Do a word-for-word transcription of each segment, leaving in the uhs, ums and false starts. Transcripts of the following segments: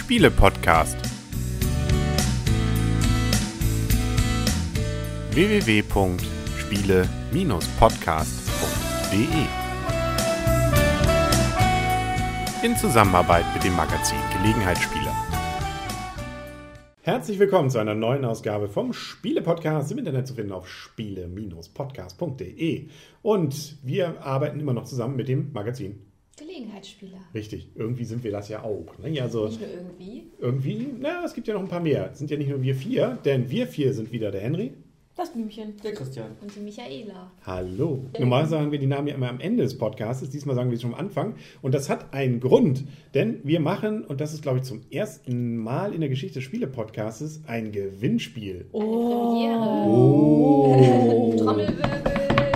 Spiele-Podcast. w w w punkt spiele Bindestrich podcast punkt d e in Zusammenarbeit mit dem Magazin Gelegenheitsspieler. Herzlich willkommen zu einer neuen Ausgabe vom Spiele-Podcast, im Internet zu finden auf spiele Bindestrich podcast punkt d e. Und wir arbeiten immer noch zusammen mit dem Magazin Gelegenheitsspieler. Richtig, irgendwie sind wir das ja auch. Ne? Also, nicht nur irgendwie. Irgendwie, na, es gibt ja noch ein paar mehr. Es sind ja nicht nur wir vier, denn wir vier sind wieder der Henry. Das Blümchen. Der Christian. Und die Michaela. Hallo. Normal sagen wir die Namen ja immer am Ende des Podcasts. Diesmal sagen wir es schon am Anfang. Und das hat einen Grund. Denn wir machen, und das ist, glaube ich, zum ersten Mal in der Geschichte des Spiele-Podcasts, ein Gewinnspiel. Oh. Eine Premiere. Oh. Trommelwirbel.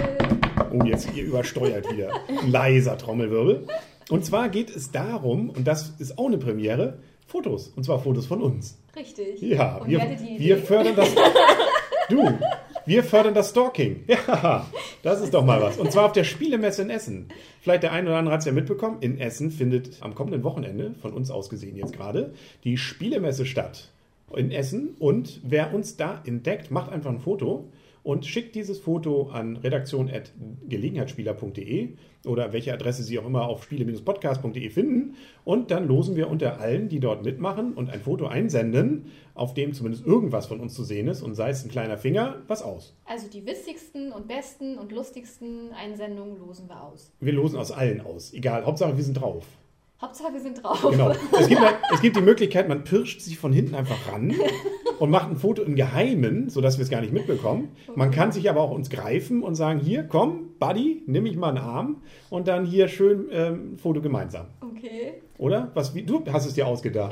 Oh, jetzt ihr übersteuert wieder. Ein leiser Trommelwirbel. Und zwar geht es darum, und das ist auch eine Premiere, Fotos. Und zwar Fotos von uns. Richtig. Ja, und wir, wir fördern das... Du, wir fördern das Stalking. Ja, das ist doch mal was. Und zwar auf der Spielemesse in Essen. Vielleicht der eine oder andere hat es ja mitbekommen. In Essen findet am kommenden Wochenende, von uns aus gesehen jetzt gerade, die Spielemesse statt. In Essen. Und wer uns da entdeckt, macht einfach ein Foto und schickt dieses Foto an redaktion at gelegenheitsspieler punkt d e oder welche Adresse Sie auch immer auf spiele Bindestrich podcast punkt d e finden. Und dann losen wir unter allen, die dort mitmachen und ein Foto einsenden, auf dem zumindest irgendwas von uns zu sehen ist und sei es ein kleiner Finger, was aus. Also die witzigsten und besten und lustigsten Einsendungen losen wir aus. Wir losen aus allen aus. Egal, Hauptsache wir sind drauf. Hauptsache wir sind drauf. Genau. Es gibt, es gibt die Möglichkeit, man pirscht sich von hinten einfach ran und macht ein Foto im Geheimen, sodass wir es gar nicht mitbekommen. Man kann sich aber auch uns greifen und sagen, hier, komm, Buddy, nimm mich mal einen Arm und dann hier schön ähm, Foto gemeinsam. Okay. Oder? Was, wie, du hast es dir ausgedacht.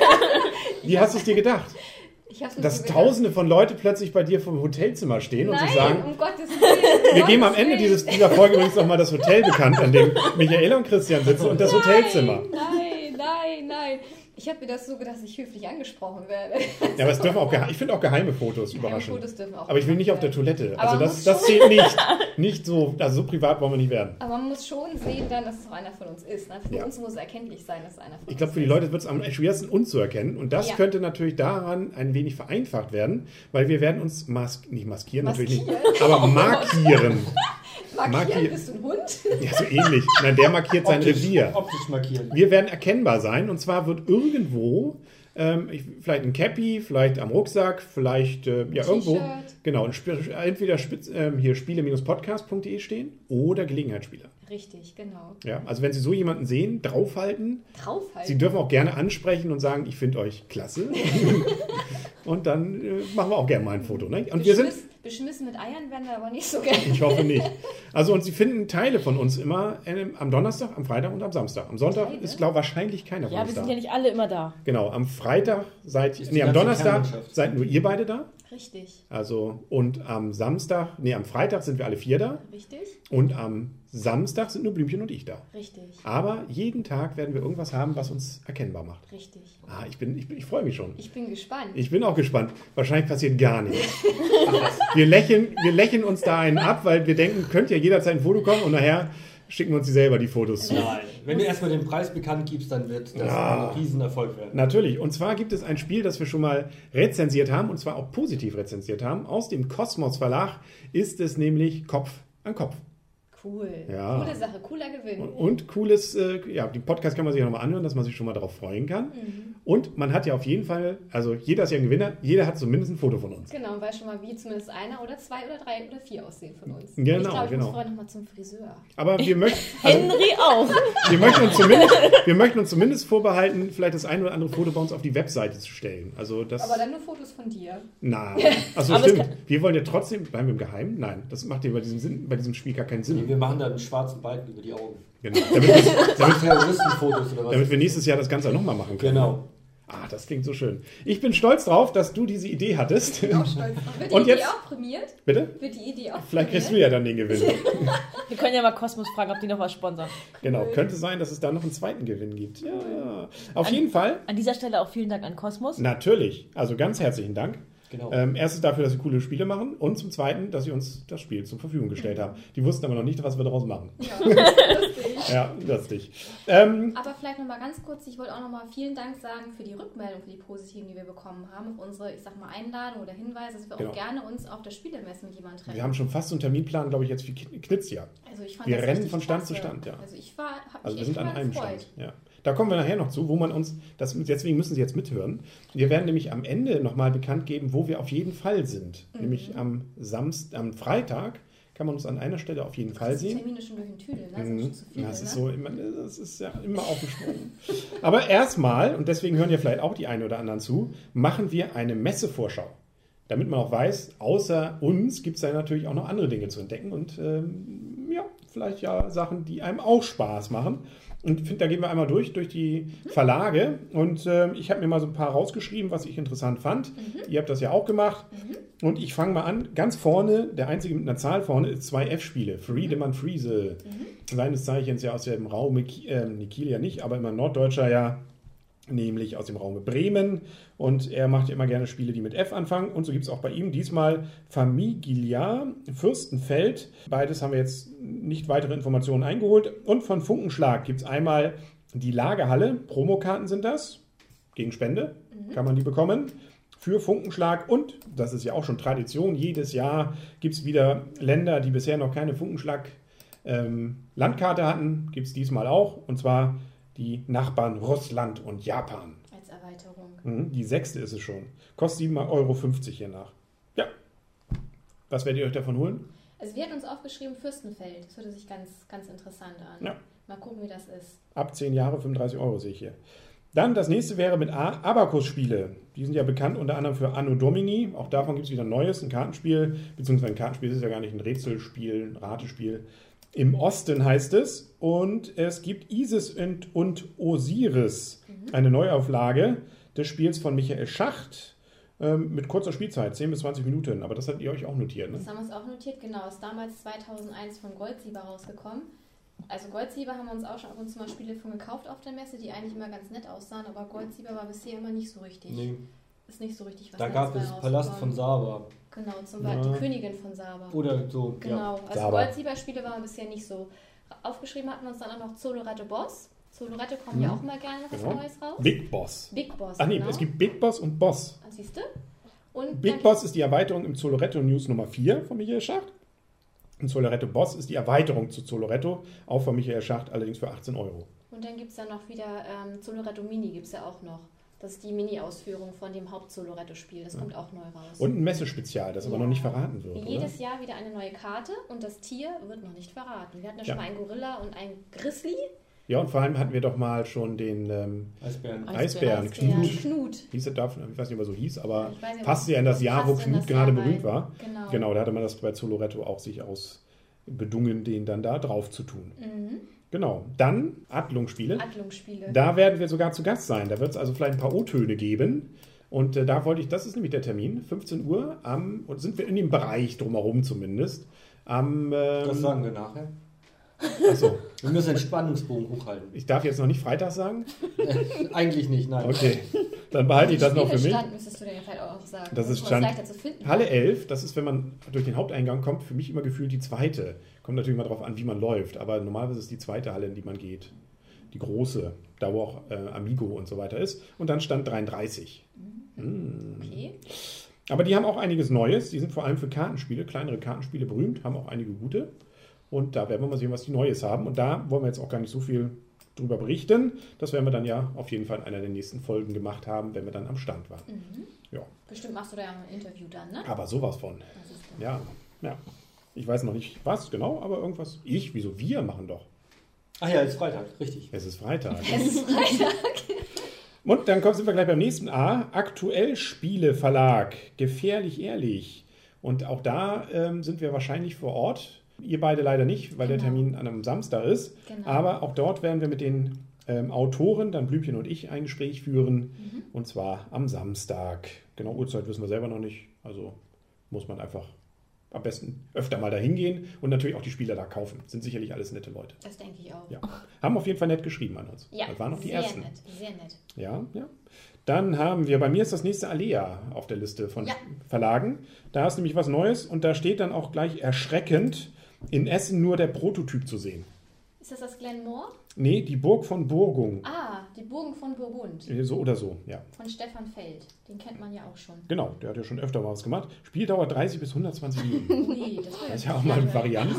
Wie hast du es dir gedacht? Ich hab's Dass so tausende von Leuten plötzlich bei dir vom Hotelzimmer stehen Nein, und sich sagen, um Gottes Willen. wir geben am Ende dieses, dieser Folge übrigens nochmal das Hotel bekannt, an dem Michaela und Christian sitzen und das nein, Hotelzimmer. Nein, nein, nein. Ich habe mir das so gedacht, dass ich höflich angesprochen werde. Ja, aber es dürfen auch, gehe- ich finde auch geheime Fotos Geheime überraschen. Fotos dürfen auch Aber ich will nicht auf der gemacht werden. Toilette. Aber Also man das, muss das schon- zählt nicht. Nicht so, also so privat wollen wir nicht werden. Aber man muss schon sehen dann, dass es auch einer von uns ist. Ne? Für Ja. uns muss es erkenntlich sein, dass es einer von Ich uns glaube, für die ist. Leute wird es am schwersten, uns zu erkennen. Und das Ja. könnte natürlich daran ein wenig vereinfacht werden, weil wir werden uns mas- nicht maskieren, natürlich nicht, aber markieren. Markieren, Markier- bist du ein Hund? Ja, so ähnlich. Nein, der markiert sein Optisch, Revier. optisch markieren. Wir werden erkennbar sein und zwar wird irgendwo, ähm, ich, vielleicht ein Cappy, vielleicht am Rucksack, vielleicht äh, ja, irgendwo, T-Shirt. genau, ein Sp- entweder spitz, ähm, hier spiele Bindestrich podcast punkt d e stehen oder Gelegenheitsspieler. Richtig, genau. Ja, also wenn Sie so jemanden sehen, draufhalten, Draufhalten. Sie dürfen auch gerne ansprechen und sagen, ich finde euch klasse. Und dann äh, machen wir auch gerne mal ein Foto. Ne? Und wir sind, Beschmiss, beschmissen mit Eiern werden wir aber nicht so gerne. ich hoffe nicht. Also und Sie finden Teile von uns immer äh, am Donnerstag, am Freitag und am Samstag. Am Sonntag Teile? ist, glaube ich, wahrscheinlich keiner von Ja, uns wir da. sind ja nicht alle immer da. Genau, am Freitag seid ihr, die nee, am ganze Donnerstag Kernmannschaft. seid nur ihr beide da. Richtig, Also, und am Samstag, nee, am Freitag sind wir alle vier da. richtig, Und am Samstag sind nur Blümchen und ich da. richtig, Aber jeden Tag werden wir irgendwas haben, was uns erkennbar macht. richtig. Ah, ich bin, ich, bin, ich freue mich schon. Ich bin gespannt. Ich bin auch gespannt. Wahrscheinlich passiert gar nichts. Wir lächeln, wir lächeln uns da einen ab, weil wir denken, könnte ja jederzeit ein Foto kommen und nachher schicken wir uns die selber die Fotos zu. Nein. Wenn du erstmal den Preis bekannt gibst, dann wird das Ja. ein Riesenerfolg werden. Natürlich. Und zwar gibt es ein Spiel, das wir schon mal rezensiert haben und zwar auch positiv rezensiert haben. Aus dem Kosmos Verlag ist es nämlich Kopf an Kopf. Cool. Ja. Coole Sache, cooler Gewinn. Und, und cooles, äh, ja, die Podcast kann man sich ja nochmal anhören, dass man sich schon mal darauf freuen kann. Mhm. Und man hat ja auf jeden Fall, also jeder ist ja ein Gewinner, jeder hat zumindest ein Foto von uns. Genau, weiß schon mal, wie zumindest einer oder zwei oder drei oder vier aussehen von uns. Genau, ich glaube, ich genau. muss vorher nochmal zum Friseur. Aber wir möchten, also, Henry auch. wir, möchten uns zumindest, wir möchten uns zumindest vorbehalten, vielleicht das ein oder andere Foto bei uns auf die Webseite zu stellen. Also das, Aber dann nur Fotos von dir. na, also Aber es stimmt. kann- Wir wollen ja trotzdem, bleiben wir im Geheimen? Nein, das macht ja bei diesem, Sinn, bei diesem Spiel gar keinen Nee, Sinn. wir machen da einen schwarzen Balken über die Augen. Genau. Damit, wir, Damit Terroristenfotos oder was? damit wir nächstes Jahr das Ganze auch nochmal machen können. Genau. Ah, das klingt so schön. Ich bin stolz drauf, dass du diese Idee hattest. Auch stolz drauf. Wird die Und Idee jetzt- auch prämiert? Bitte? Wird die Idee auch Vielleicht kriegst du prämiert? ja dann den Gewinn. Wir können ja mal Kosmos fragen, ob die noch was sponsern. Genau, könnte sein, dass es da noch einen zweiten Gewinn gibt. Ja, auf jeden Fall. An dieser Stelle auch vielen Dank an Kosmos. Natürlich. Also ganz herzlichen Dank. Genau. Ähm, erstens dafür, dass sie coole Spiele machen und zum Zweiten, dass sie uns das Spiel zur Verfügung gestellt haben. Die wussten aber noch nicht, was wir daraus machen. Ja, lustig. Ja, lustig. Ähm, Aber vielleicht nochmal ganz kurz, ich wollte auch nochmal vielen Dank sagen für die Rückmeldung, für die positiven, die wir bekommen haben, auf unsere, ich sag mal, Einladung oder Hinweise, dass wir Genau. auch gerne uns auf der Spielemesse mit jemandem treffen. wir haben schon fast so einen Terminplan, glaube ich, jetzt wie Knitzjahr. Also ich fand Wir das rennen richtig von Stand klasse. zu Stand, ja. Also ich war, hab Also mich wir sind echt an mal einem gefreut. Stand. Ja. Da kommen wir nachher noch zu, wo man uns, das, deswegen müssen Sie jetzt mithören. Wir werden nämlich am Ende nochmal bekannt geben, wo wir auf jeden Fall sind. Mhm. Nämlich am Samstag, am Freitag kann man uns an einer Stelle auf jeden Fall Das sind sehen. Termine schon durch den Tüdel, ne? Das sind Mhm. schon zu viele, Das ist ne? so immer, das ist ja immer auf dem Sprung. Aber erstmal, und deswegen hören ja vielleicht auch die einen oder anderen zu, machen wir eine Messevorschau. Damit man auch weiß, außer uns gibt es da natürlich auch noch andere Dinge zu entdecken und ähm, ja, vielleicht ja Sachen, die einem auch Spaß machen. Und ich finde, da gehen wir einmal durch, durch die Verlage. Und äh, ich habe mir mal so ein paar rausgeschrieben, was ich interessant fand. Mhm. Ihr habt das ja auch gemacht. Mhm. Und ich fange mal an. Ganz vorne, der einzige mit einer Zahl vorne, ist zwei F-Spiele. Freedom and Friese. Mhm. Seines Zeichens ja aus dem Raum, äh, Kiel ja nicht, aber immer Norddeutscher ja, nämlich aus dem Raum Bremen. Und er macht ja immer gerne Spiele, die mit F anfangen. Und so gibt es auch bei ihm diesmal Famiglia, Fürstenfeld. Beides haben wir jetzt nicht weitere Informationen eingeholt. Und von Funkenschlag gibt es einmal die Lagerhalle. Promokarten sind das. Gegen Spende kann man die bekommen. Für Funkenschlag. Und, das ist ja auch schon Tradition, jedes Jahr gibt es wieder Länder, die bisher noch keine Funkenschlag ähm, Landkarte hatten. Gibt es diesmal auch. Und zwar die Nachbarn Russland und Japan. Als Erweiterung. Mhm, die sechste ist es schon. Kostet sieben Euro fünfzig hier nach. Ja. Was werdet ihr euch davon holen? Also wir hatten uns aufgeschrieben Fürstenfeld. Das hörte sich ganz, ganz interessant an. Ja. Mal gucken, wie das ist. Ab zehn Jahre fünfunddreißig Euro sehe ich hier. Dann das nächste wäre mit A, Abacus-Spiele. Die sind ja bekannt unter anderem für Anno Domini. Auch davon gibt es wieder ein neues, ein Kartenspiel. Beziehungsweise ein Kartenspiel ist ja gar nicht ein Rätselspiel, ein Ratespiel. Im Osten heißt es. Und es gibt Isis und, und Osiris. Mhm. Eine Neuauflage des Spiels von Michael Schacht. Ähm, mit kurzer Spielzeit, zehn bis zwanzig Minuten. Aber das hattet ihr euch auch notiert, ne? Das haben wir uns auch notiert, genau. Ist damals zweitausendeins von Goldsieber rausgekommen. Also Goldsieber haben wir uns auch schon ab und zu mal Spiele von gekauft auf der Messe, die eigentlich immer ganz nett aussahen, aber Goldsieber war bisher immer nicht so richtig. Nee. Ist nicht so richtig was Da Nettes gab bei es Palast von rausgekommen. Saba. Genau, zum Ja. Beispiel die Königin von Saba. Oder so. Ja. Genau, also Saba. Goldsieber-Spiele waren bisher nicht so. Aufgeschrieben hatten wir uns dann auch noch Zolorette Boss. Zolorette kommen Mhm. ja auch immer gerne noch was Genau. Neues raus. Big Boss. Big Boss, Ach nee, genau. es gibt Big Boss und Boss. Ah, siehst du? Und Big dann- Boss ist die Erweiterung im Zoloretto News Nummer vier von Michael Schacht. Und Zoloretto Boss ist die Erweiterung zu Zoloretto, auch von Michael Schacht, allerdings für achtzehn Euro. Und dann gibt es ja noch wieder ähm, Zoloretto Mini, gibt es ja auch noch. Das ist die Mini-Ausführung von dem Haupt-Zoloretto-Spiel. Das kommt auch neu raus. Und ein Messespezial, das aber Ja. noch nicht verraten wird. Jedes Oder? Jahr wieder eine neue Karte und das Tier wird noch nicht verraten. Wir hatten ja, Ja. schon mal einen Gorilla und einen Grizzly. Ja, und vor allem hatten wir doch mal schon den ähm, Eisbären. Eisbären, Der Knut. Knut. Hieß er dafür, ich weiß nicht, ob er so hieß, aber Ich weiß nicht, passt ja in das Jahr, wo passt in Knut das gerade Jahr berühmt rein. war. Genau. Genau, da hatte man das bei Zoloretto auch sich ausbedungen, den dann da drauf zu tun. Mhm. Genau, dann Adlungsspiele. Adlungsspiele. Da werden wir sogar zu Gast sein. Da wird es also vielleicht ein paar O-Töne geben. Und äh, da wollte ich, das ist nämlich der Termin, fünfzehn Uhr, am, und sind wir in dem Bereich drumherum zumindest. Am, ähm, Das sagen wir nachher. achso, Wir müssen den Spannungsbogen hochhalten. ich darf jetzt noch nicht Freitag sagen? Eigentlich nicht, nein. Okay, dann behalte ich das noch für mich. Spielestand müsstest du dir vielleicht auch sagen. Das ist wo es Stand. leichter zu finden. Halle elf, das ist, wenn man durch den Haupteingang kommt, für mich immer gefühlt die zweite. Kommt natürlich mal drauf an, wie man läuft, aber normalerweise ist die zweite Halle, in die man geht. Die große, da wo auch äh, Amigo und so weiter ist. Und dann Stand dreiunddreißig. Mm. Okay. Aber die haben auch einiges Neues. Die sind vor allem für Kartenspiele, kleinere Kartenspiele berühmt, haben auch einige gute. Und da werden wir mal sehen, was die Neues haben. Und da wollen wir jetzt auch gar nicht so viel drüber berichten. Das werden wir dann ja auf jeden Fall in einer der nächsten Folgen gemacht haben, wenn wir dann am Stand waren. Mhm. Ja, Bestimmt machst du da ja noch ein Interview dann, ne? aber sowas von. Das ist dann- Ja, ja. Ich weiß noch nicht was genau, aber irgendwas. Ich, wieso wir machen doch. Ach ja, ist Freitag, richtig. Es ist Freitag. Es ist Freitag. Und dann kommen, sind wir gleich beim nächsten A. Aktuell Spiele Verlag. Gefährlich ehrlich. Und auch da ähm, sind wir wahrscheinlich vor Ort. Ihr beide leider nicht, weil der Genau. Termin an einem Samstag ist. Genau. Aber auch dort werden wir mit den ähm, Autoren, dann Blümchen und ich, ein Gespräch führen. Mhm. Und zwar am Samstag. Genau, Uhrzeit wissen wir selber noch nicht. Also muss man einfach am besten öfter mal da hingehen und natürlich auch die Spieler da kaufen. Sind sicherlich alles nette Leute. Das denke ich auch. Ja. Haben auf jeden Fall nett geschrieben an uns. Ja, das waren noch die sehr ersten. nett, sehr nett. Ja, ja. Dann haben wir, bei mir ist das nächste Alea auf der Liste von Ja. Verlagen. Da ist nämlich was Neues und da steht dann auch gleich erschreckend in Essen nur der Prototyp zu sehen. Ist das das Glenmore? Nee, die Burg von Burgung. Ah, die Burgen von Burgund. So oder so, ja. Von Stefan Feld. Den kennt man ja auch schon. Genau, der hat ja schon öfter mal was gemacht. Spieldauer dreißig bis hundertzwanzig Minuten. Ui, das, Das ist ja auch mal eine Varianz.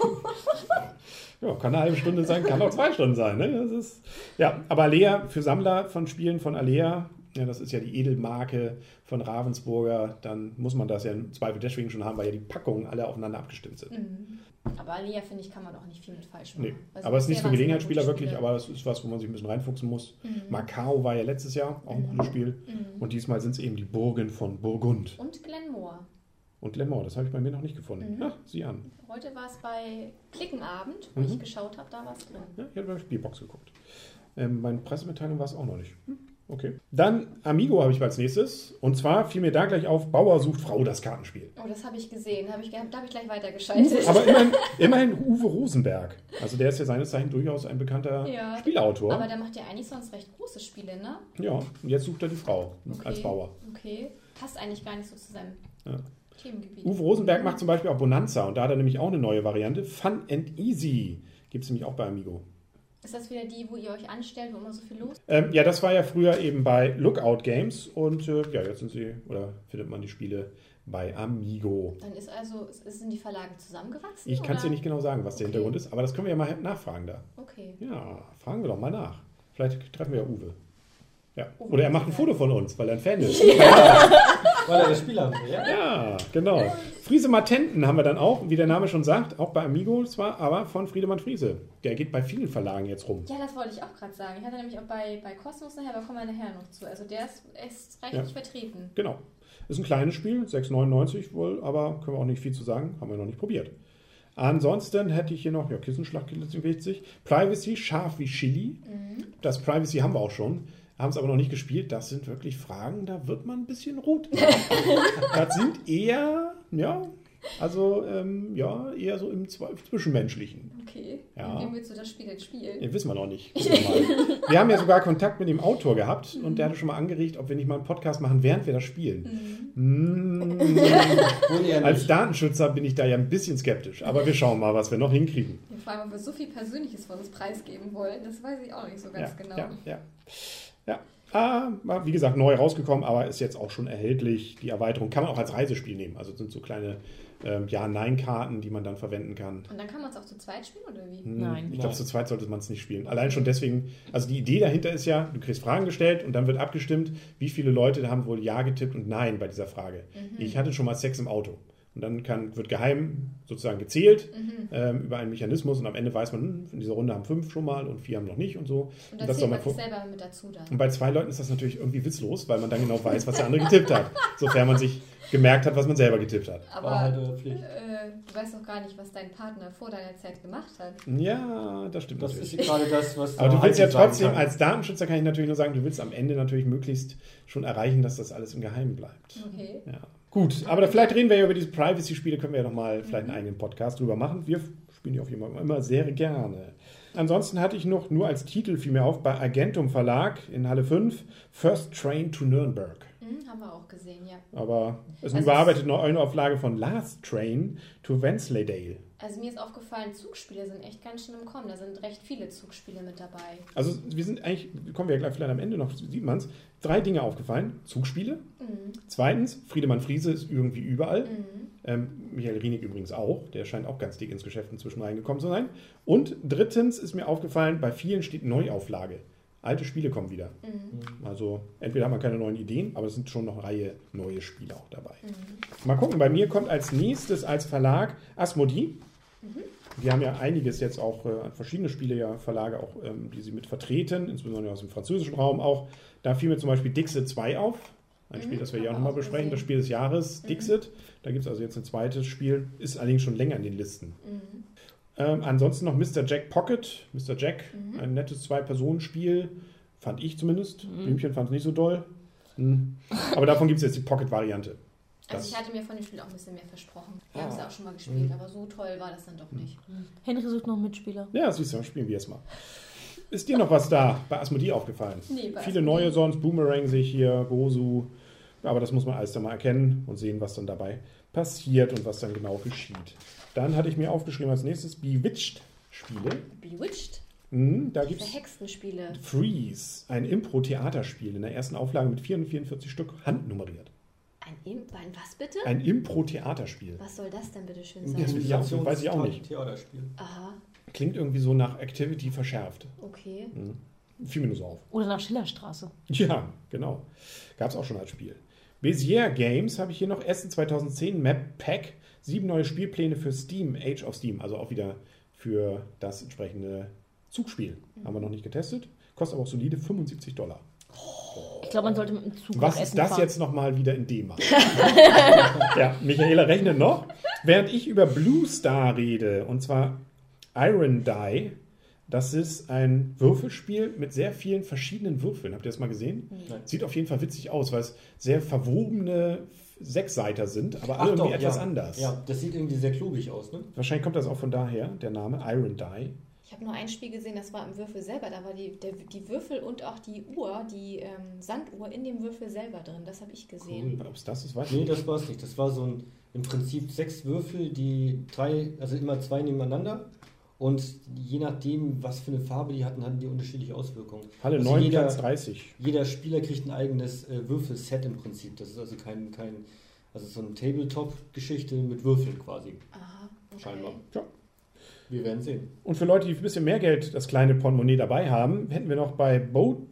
Ja, kann eine halbe Stunde sein, kann auch zwei Stunden sein. Ne? Das ist, ja, aber Alea, für Sammler von Spielen von Alea, ja, das ist ja die Edelmarke von Ravensburger, dann muss man das ja im Zweifel deswegen schon haben, weil ja die Packungen alle aufeinander abgestimmt sind. Mhm. Aber Alea, finde ich, kann man auch nicht viel mit falsch machen. Nee, Also aber es ist nicht bisher für waren's immer Gelegenheitsspieler gute wirklich, Spiele. aber das ist was, wo man sich ein bisschen reinfuchsen muss. Mhm. Macau war ja letztes Jahr auch ein Mhm. cooles Spiel. Mhm. Und diesmal sind es eben die Burgen von Burgund. Und Glenmore. Und Le Mans, das habe ich bei mir noch nicht gefunden. Mhm. Ach, sieh an. Heute war es bei Klickenabend, wo Mhm. ich geschaut habe, da war es drin. Ja, ich habe bei der Spielbox geguckt. Ähm, meine Pressemitteilung war es auch noch nicht. Hm, okay. Dann Amigo habe ich als nächstes. Und zwar fiel mir da gleich auf, Bauer sucht Frau, das Kartenspiel. Oh, das habe ich gesehen. Hab ich, ge- da habe ich gleich weitergeschaltet. Aber immerhin, immerhin Uwe Rosenberg. Also der ist ja seines Zeichens durchaus ein bekannter Ja. Spielautor. Aber der macht ja eigentlich sonst recht große Spiele, ne? Ja, und jetzt sucht er die Frau Okay. als Bauer. Okay. Passt eigentlich gar nicht so zu seinem Ja. Themengebiet. Uwe Rosenberg macht zum Beispiel auch Bonanza und da hat er nämlich auch eine neue Variante. Fun and Easy gibt es nämlich auch bei Amigo. Ist das wieder die, wo ihr euch anstellt, wo immer so viel los ist? Ähm, ja, das war ja früher eben bei Lookout Games und äh, ja, jetzt sind sie, oder findet man die Spiele bei Amigo. Dann ist also, ist- sind die Verlage zusammengewachsen? Ich kann es dir oder? nicht genau sagen, was der Okay. Hintergrund ist, aber das können wir ja mal nachfragen da. Okay. Ja, fragen wir doch mal nach. Vielleicht treffen wir ja Uwe. Ja. Uwe Oder er macht ein Rosenberg. Foto von uns, weil er ein Fan ist. Weil er das Spiel haben will, ja? Ja, genau. Friese Matenten haben wir dann auch, wie der Name schon sagt, auch bei Amigo zwar, aber von Friedemann Friese. Der geht bei vielen Verlagen jetzt rum. Ja, das wollte ich auch gerade sagen. Ich hatte nämlich auch bei, bei Cosmos nachher, aber kommen wir nachher noch zu. Also der ist, ist reichlich Ja. vertreten. Genau. Ist ein kleines Spiel, sechs neunundneunzig wohl, aber können wir auch nicht viel zu sagen, haben wir noch nicht probiert. Ansonsten hätte ich hier noch, ja, Kissenschlag klingt wichtig. Privacy, scharf wie Chili. Mhm. Das Privacy haben wir auch schon, haben es aber noch nicht gespielt. Das sind wirklich Fragen, da wird man ein bisschen rot. Das sind eher, ja, also ähm, ja, eher so im Zwe- Zwischenmenschlichen. Okay. Ja. Und wem willst du das Spiel jetzt spielen? Ja, wissen wir noch nicht. Gucken wir mal. Wir haben ja sogar Kontakt mit dem Autor gehabt und der hatte schon mal angeregt, ob wir nicht mal einen Podcast machen, während wir das spielen. Mm. Wohl eher Als nicht. Datenschützer bin ich da ja ein bisschen skeptisch, aber wir schauen mal, was wir noch hinkriegen. Vor allem, ob wir so viel Persönliches von uns preisgeben wollen, das weiß ich auch nicht so ganz Ja, genau. ja, ja. ja. Ah, war, wie gesagt, neu rausgekommen, aber ist jetzt auch schon erhältlich. Die Erweiterung kann man auch als Reisespiel nehmen. Also sind so kleine ähm, Ja-Nein-Karten, die man dann verwenden kann. Und dann kann man es auch zu zweit spielen, oder wie? Hm, Nein. Ich glaube, Nein. zu zweit sollte man es nicht spielen. Allein schon deswegen, also die Idee dahinter ist ja, du kriegst Fragen gestellt und dann wird abgestimmt, wie viele Leute haben wohl Ja getippt und Nein bei dieser Frage. Mhm. Ich hatte schon mal Sex im Auto. Und dann kann, wird geheim sozusagen gezählt Mhm. ähm, über einen Mechanismus und am Ende weiß man, hm, in dieser Runde haben fünf schon mal und vier haben noch nicht und so. Und da das zählt soll man man sich vor- selber mit dazu dann. Und bei zwei Leuten ist das natürlich irgendwie witzlos, weil man dann genau weiß, was der andere getippt hat. Sofern man sich gemerkt hat, was man selber getippt hat. Aber Wahrheit oder Pflicht? äh, du weißt doch gar nicht, was dein Partner vor deiner Zeit gemacht hat. Ja, das stimmt Das natürlich. ist gerade das, was Aber du der willst ja Heiko sagen trotzdem, kann. als Datenschützer kann ich natürlich nur sagen, du willst am Ende natürlich möglichst schon erreichen, dass das alles im Geheimen bleibt. Okay. Ja. Gut, aber da vielleicht reden wir ja über diese Privacy-Spiele, können wir ja nochmal vielleicht einen eigenen Podcast drüber machen. Wir spielen die auf jeden Fall immer sehr gerne. Ansonsten hatte ich noch nur als Titel, fiel mir auf, bei Argentum Verlag in Halle fünf, First Train to Nürnberg. Mhm, haben wir auch gesehen, ja. Aber es ist eine Also überarbeitete Neuauflage von Last Train to Wensleydale. Also mir ist aufgefallen, Zugspiele sind echt ganz schön im Kommen. Da sind recht viele Zugspiele mit dabei. Also wir sind eigentlich, kommen wir ja gleich vielleicht am Ende noch, sieht man es, drei Dinge aufgefallen. Zugspiele. Mhm. Zweitens, Friedemann Friese ist irgendwie überall. Mhm. Ähm, Michael Rienig übrigens auch. Der scheint auch ganz dick ins Geschäft inzwischen reingekommen zu sein. Und drittens ist mir aufgefallen, bei vielen steht Neuauflage. Alte Spiele kommen wieder. Mhm. Also entweder hat man keine neuen Ideen, aber es sind schon noch eine Reihe neue Spiele auch dabei. Mhm. Mal gucken, bei mir kommt als nächstes als Verlag Asmodee. Die haben ja einiges jetzt auch, äh, verschiedene Spiele ja, Verlage auch, ähm, die sie mit vertreten, insbesondere aus dem französischen Raum auch. Da fiel mir zum Beispiel Dixit zwei auf. Ein Mhm, Spiel, das wir hier auch haben wir nochmal auch besprechen, gesehen. das Spiel des Jahres, Mhm. Dixit. Da gibt es also jetzt ein zweites Spiel, ist allerdings schon länger in den Listen. Mhm. Ähm, ansonsten noch Mister Jack Pocket. Mister Jack, Mhm. ein nettes Zwei-Personen-Spiel, fand ich zumindest. Mhm. Blümchen fand es nicht so doll. Hm. Aber davon gibt es jetzt die Pocket-Variante. Also Das- ich hatte mir von dem Spiel auch ein bisschen mehr versprochen. Wir Ah. haben es ja auch schon mal gespielt, aber so toll war das dann doch nicht. Henry sucht noch einen Mitspieler. Ja, siehst du, spielen wir es mal. Ist dir noch was da bei Asmodee aufgefallen? Nee, bei Viele Asmodee. neue sonst, Boomerang sehe ich hier, Gozu. Aber das muss man alles dann mal erkennen und sehen, was dann dabei passiert und was dann genau geschieht. Dann hatte ich mir aufgeschrieben als nächstes Bewitched-Spiele. Bewitched? Hm, da Die gibt es verhexten Spiele. Freeze, ein Impro-Theaterspiel in der ersten Auflage mit vierhundertvierundvierzig Stück, handnummeriert. Ein, Imp ein was bitte? Ein Impro-Theaterspiel. Was soll das denn bitte schön Ja, sein? das will ich auch, weiß ich auch nicht. Theaterspiel. Aha, Klingt irgendwie so nach Activity verschärft. okay. Fiel mir nur so auf. Oder nach Schillerstraße. Ja, genau. Gab es auch schon als Spiel. Bezier Games habe ich hier noch. Essen zweitausendzehn Map Pack. Sieben neue Spielpläne für Steam, Age of Steam. Also auch wieder für das entsprechende Zugspiel. Haben wir noch nicht getestet. Kostet aber auch solide fünfundsiebzig Dollar. Ich glaube, man sollte mit dem Zug nach Was ist Essen das fahren. jetzt nochmal wieder in D-Mark? Ja, Michaela rechnet noch. Während ich über Blue Star rede, und zwar Iron Die, das ist ein Würfelspiel mit sehr vielen verschiedenen Würfeln. Habt ihr das mal gesehen? Nein. Sieht auf jeden Fall witzig aus, weil es sehr verwobene Sechsseiter sind, aber alle Ach irgendwie doch, etwas ja. anders. Ja, das sieht irgendwie sehr klobig aus, ne? Wahrscheinlich kommt das auch von daher, der Name Iron Die. Ich habe nur ein Spiel gesehen, das war im Würfel selber. Da war die, der, die Würfel und auch die Uhr, die ähm, Sanduhr in dem Würfel selber drin. Das habe ich gesehen. Ob es das ist, weiß ich Nee, nicht. das war es nicht. Das war so ein, im Prinzip sechs Würfel, die drei, also immer zwei nebeneinander. Und je nachdem, was für eine Farbe die hatten, hatten die unterschiedliche Auswirkungen. Halle Also neun, jeder- Platz dreißig. Jeder Spieler kriegt ein eigenes äh, Würfelset im Prinzip. Das ist also kein, kein also so eine Tabletop-Geschichte mit Würfeln quasi. Aha, okay. Scheinbar. Ja. Wir werden sehen. Und für Leute, die ein bisschen mehr Geld, das kleine Portemonnaie dabei haben, hätten wir noch bei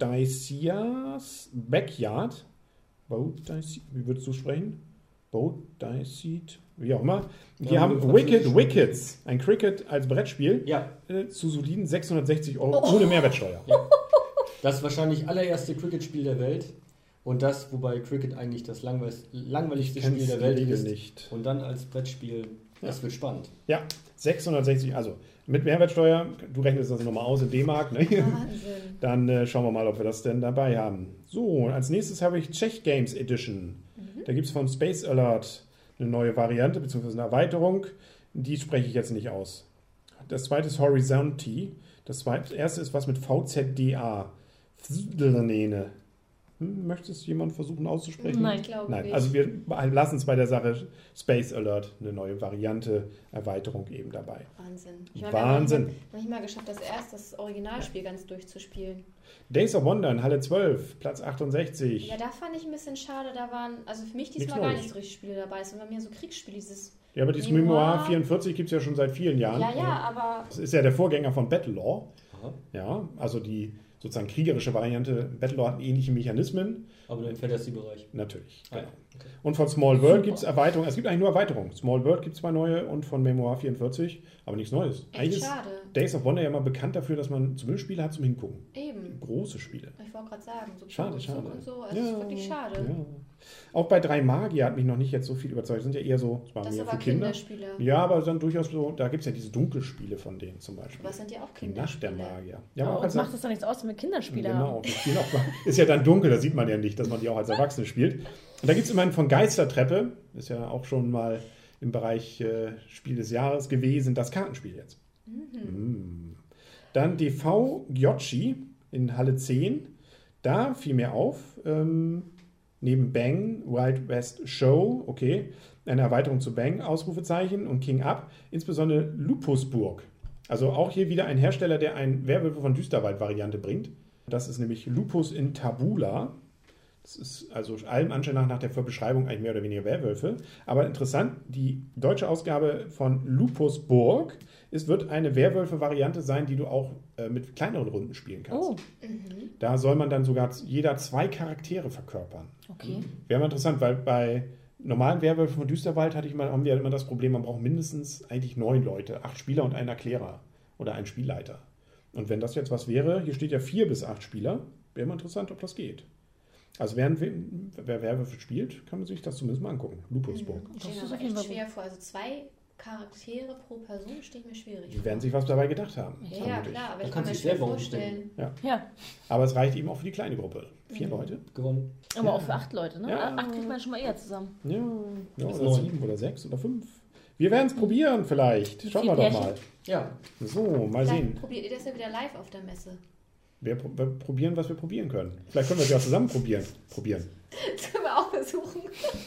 Bodicias Backyard. Bodicias, wie würdest du sprechen? Bodicias, wie auch immer. Die Ja, haben mit Wicked Französisch. Wickets, ein Cricket als Brettspiel, Ja, äh, zu soliden sechshundertsechzig Euro ohne Mehrwertsteuer. das wahrscheinlich allererste Cricket-Spiel der Welt. Und das, wobei Cricket eigentlich das langweil- langweiligste Spiel der Welt ist. nicht. Und dann als Brettspiel, das wird spannend. Ja, sechshundertsechzig, also mit Mehrwertsteuer, du rechnest das nochmal aus in D-Mark, ne? Wahnsinn. Dann äh, schauen wir mal, ob wir das denn dabei haben. So, als nächstes habe ich Czech Games Edition. Da gibt es von Space Alert eine neue Variante, beziehungsweise eine Erweiterung. Die spreche ich jetzt nicht aus. Das zweite ist Horizonti. Das zweite, erste ist was mit V Z D A. Hm, möchte es jemand versuchen auszusprechen? Nein. Ich glaube Nein, nicht. also wir lassen es bei der Sache Space Alert, eine neue Variante, Erweiterung eben dabei. Wahnsinn. Wahnsinn. Wir haben noch nicht mal geschafft, das erst das Originalspiel ganz durchzuspielen. Days of Wonder in Halle zwölf, Platz achtundsechzig. Ja, da fand ich ein bisschen schade. Da waren, also für mich Nichts diesmal gar Neues. nicht so richtig Spiele dabei. Es waren mehr so Kriegsspiele. Dieses, Ja, aber dieses Memoir- Memoir vierundvierzig gibt es ja schon seit vielen Jahren. ja, ja, aber Das ist ja der Vorgänger von Battlelore. Aha. Ja, also die sozusagen kriegerische Variante. Battlelore hat ähnliche Mechanismen. Aber im Fantasy-Bereich. Natürlich. Ah, ja. Genau. Okay. Und von Small World gibt es Erweiterungen. Es gibt eigentlich nur Erweiterungen. Small World gibt es zwei neue und von Memoir vierundvierzig, aber nichts Neues. echt Eigentlich ist schade. Days of Wonder ja mal bekannt dafür, dass man zumindest Spiele hat zum Hingucken. Eben. Große Spiele. Ich wollte gerade sagen, so Zug Schade, und Zug schade. und so. Es ist wirklich schade. Ja. Auch bei drei Magier hat mich noch nicht jetzt so viel überzeugt. Das sind ja eher so, das waren Das mehr sind für aber Kinder. Kinderspiele. Ja, aber dann durchaus so, da gibt es ja diese Dunkelspiele von denen zum Beispiel. Aber es sind ja auch Die Nacht der Kinderspiele. Magier. Ja, Aber aber auch uns als macht das doch nichts aus, wenn wir Kinderspiele haben. Genau, die spielen auch mal. Ist ja dann dunkel, da sieht man ja nicht, dass man die auch als Erwachsene spielt. Und da gibt es immerhin von Geistertreppe, ist ja auch schon mal im Bereich äh, Spiel des Jahres gewesen, das Kartenspiel jetzt. Mm. Dann D V Gyochi in Halle zehn. Da fiel mir auf, ähm, neben Bang, Wild West Show, okay, eine Erweiterung zu Bang, Ausrufezeichen und King Up, insbesondere Lupusburg. Also auch hier wieder ein Hersteller, der ein Werwölfe von Düsterwald-Variante bringt. Das ist nämlich Lupus in Tabula. Das ist also allem Anschein nach nach der Beschreibung eigentlich mehr oder weniger Werwölfe. Aber interessant, die deutsche Ausgabe von Lupusburg ist, wird eine Werwölfe-Variante sein, die du auch äh, mit kleineren Runden spielen kannst. Oh, Da soll man dann sogar jeder zwei Charaktere verkörpern. okay. Wäre mal interessant, weil bei normalen Werwölfen von Düsterwald hatte ich mal, haben wir immer das Problem, man braucht mindestens eigentlich neun Leute, acht Spieler und einen Erklärer oder einen Spielleiter. Und wenn das jetzt was wäre, hier steht ja vier bis acht Spieler, wäre mal interessant, ob das geht. Also während wir- wer Werwölfe spielt, kann man sich das zumindest mal angucken. Lupusburg. Ich Das stelle ist mir auf aber jeden echt Fall schwer vor. Also zwei Charaktere pro Person steht mir schwierig. Die werden sich was dabei gedacht haben. Ja, ja klar, aber Da ich kann kannst mir du schwer selber vorstellen. Ja. Ja, Aber es reicht eben auch für die kleine Gruppe. Vier Leute. Gewonnen. aber auch für acht Leute, ne? Ja. Acht kriegt man schon mal eher zusammen. Ja, ja Bis oder neun. sieben oder sechs oder fünf. Wir werden es probieren vielleicht. Schauen wir Vier doch mal. Ja. So, mal Vielleicht sehen. probiert ihr das ja wieder live auf der Messe. Wir, pro- wir probieren, was wir probieren können. Vielleicht können wir es ja zusammen probieren. Probieren. Das können wir auch versuchen.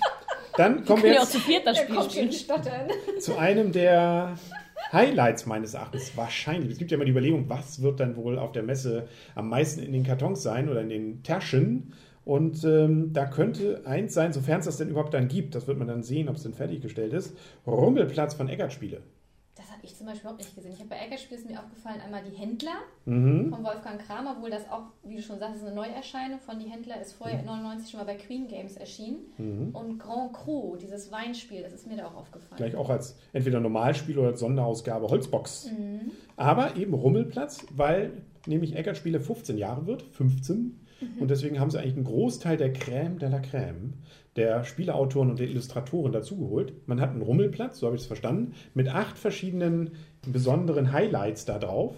Dann kommen wir Können ja auch jetzt zu viert das Der Spiel kommt spielen. schon stottern. zu einem der Highlights meines Erachtens. Wahrscheinlich. Es gibt ja immer die Überlegung, was wird dann wohl auf der Messe am meisten in den Kartons sein oder in den Taschen. Und ähm, da könnte eins sein, sofern es das denn überhaupt dann gibt, das wird man dann sehen, ob es denn fertiggestellt ist, Rummelplatz von Eckart Spiele. Das habe ich zum Beispiel überhaupt nicht gesehen. Ich habe bei Eckert-Spiel ist mir aufgefallen, einmal die Händler Mhm. von Wolfgang Kramer, obwohl das auch, wie du schon sagst, ist eine Neuerscheinung von die Händler, ist vorher neunundneunzig schon mal bei Queen Games erschienen. Mhm. Und Grand Cru, dieses Weinspiel, das ist mir da auch aufgefallen. Gleich auch als entweder Normalspiel oder als Sonderausgabe Holzbox. Mhm. Aber eben Rummelplatz, weil nämlich Eckart Spiele fünfzehn Jahre wird, fünfzehn. Und deswegen haben sie eigentlich einen Großteil der Crème de la Crème, der Spieleautoren und der Illustratoren dazugeholt. Man hat einen Rummelplatz, so habe ich es verstanden, mit acht verschiedenen besonderen Highlights da drauf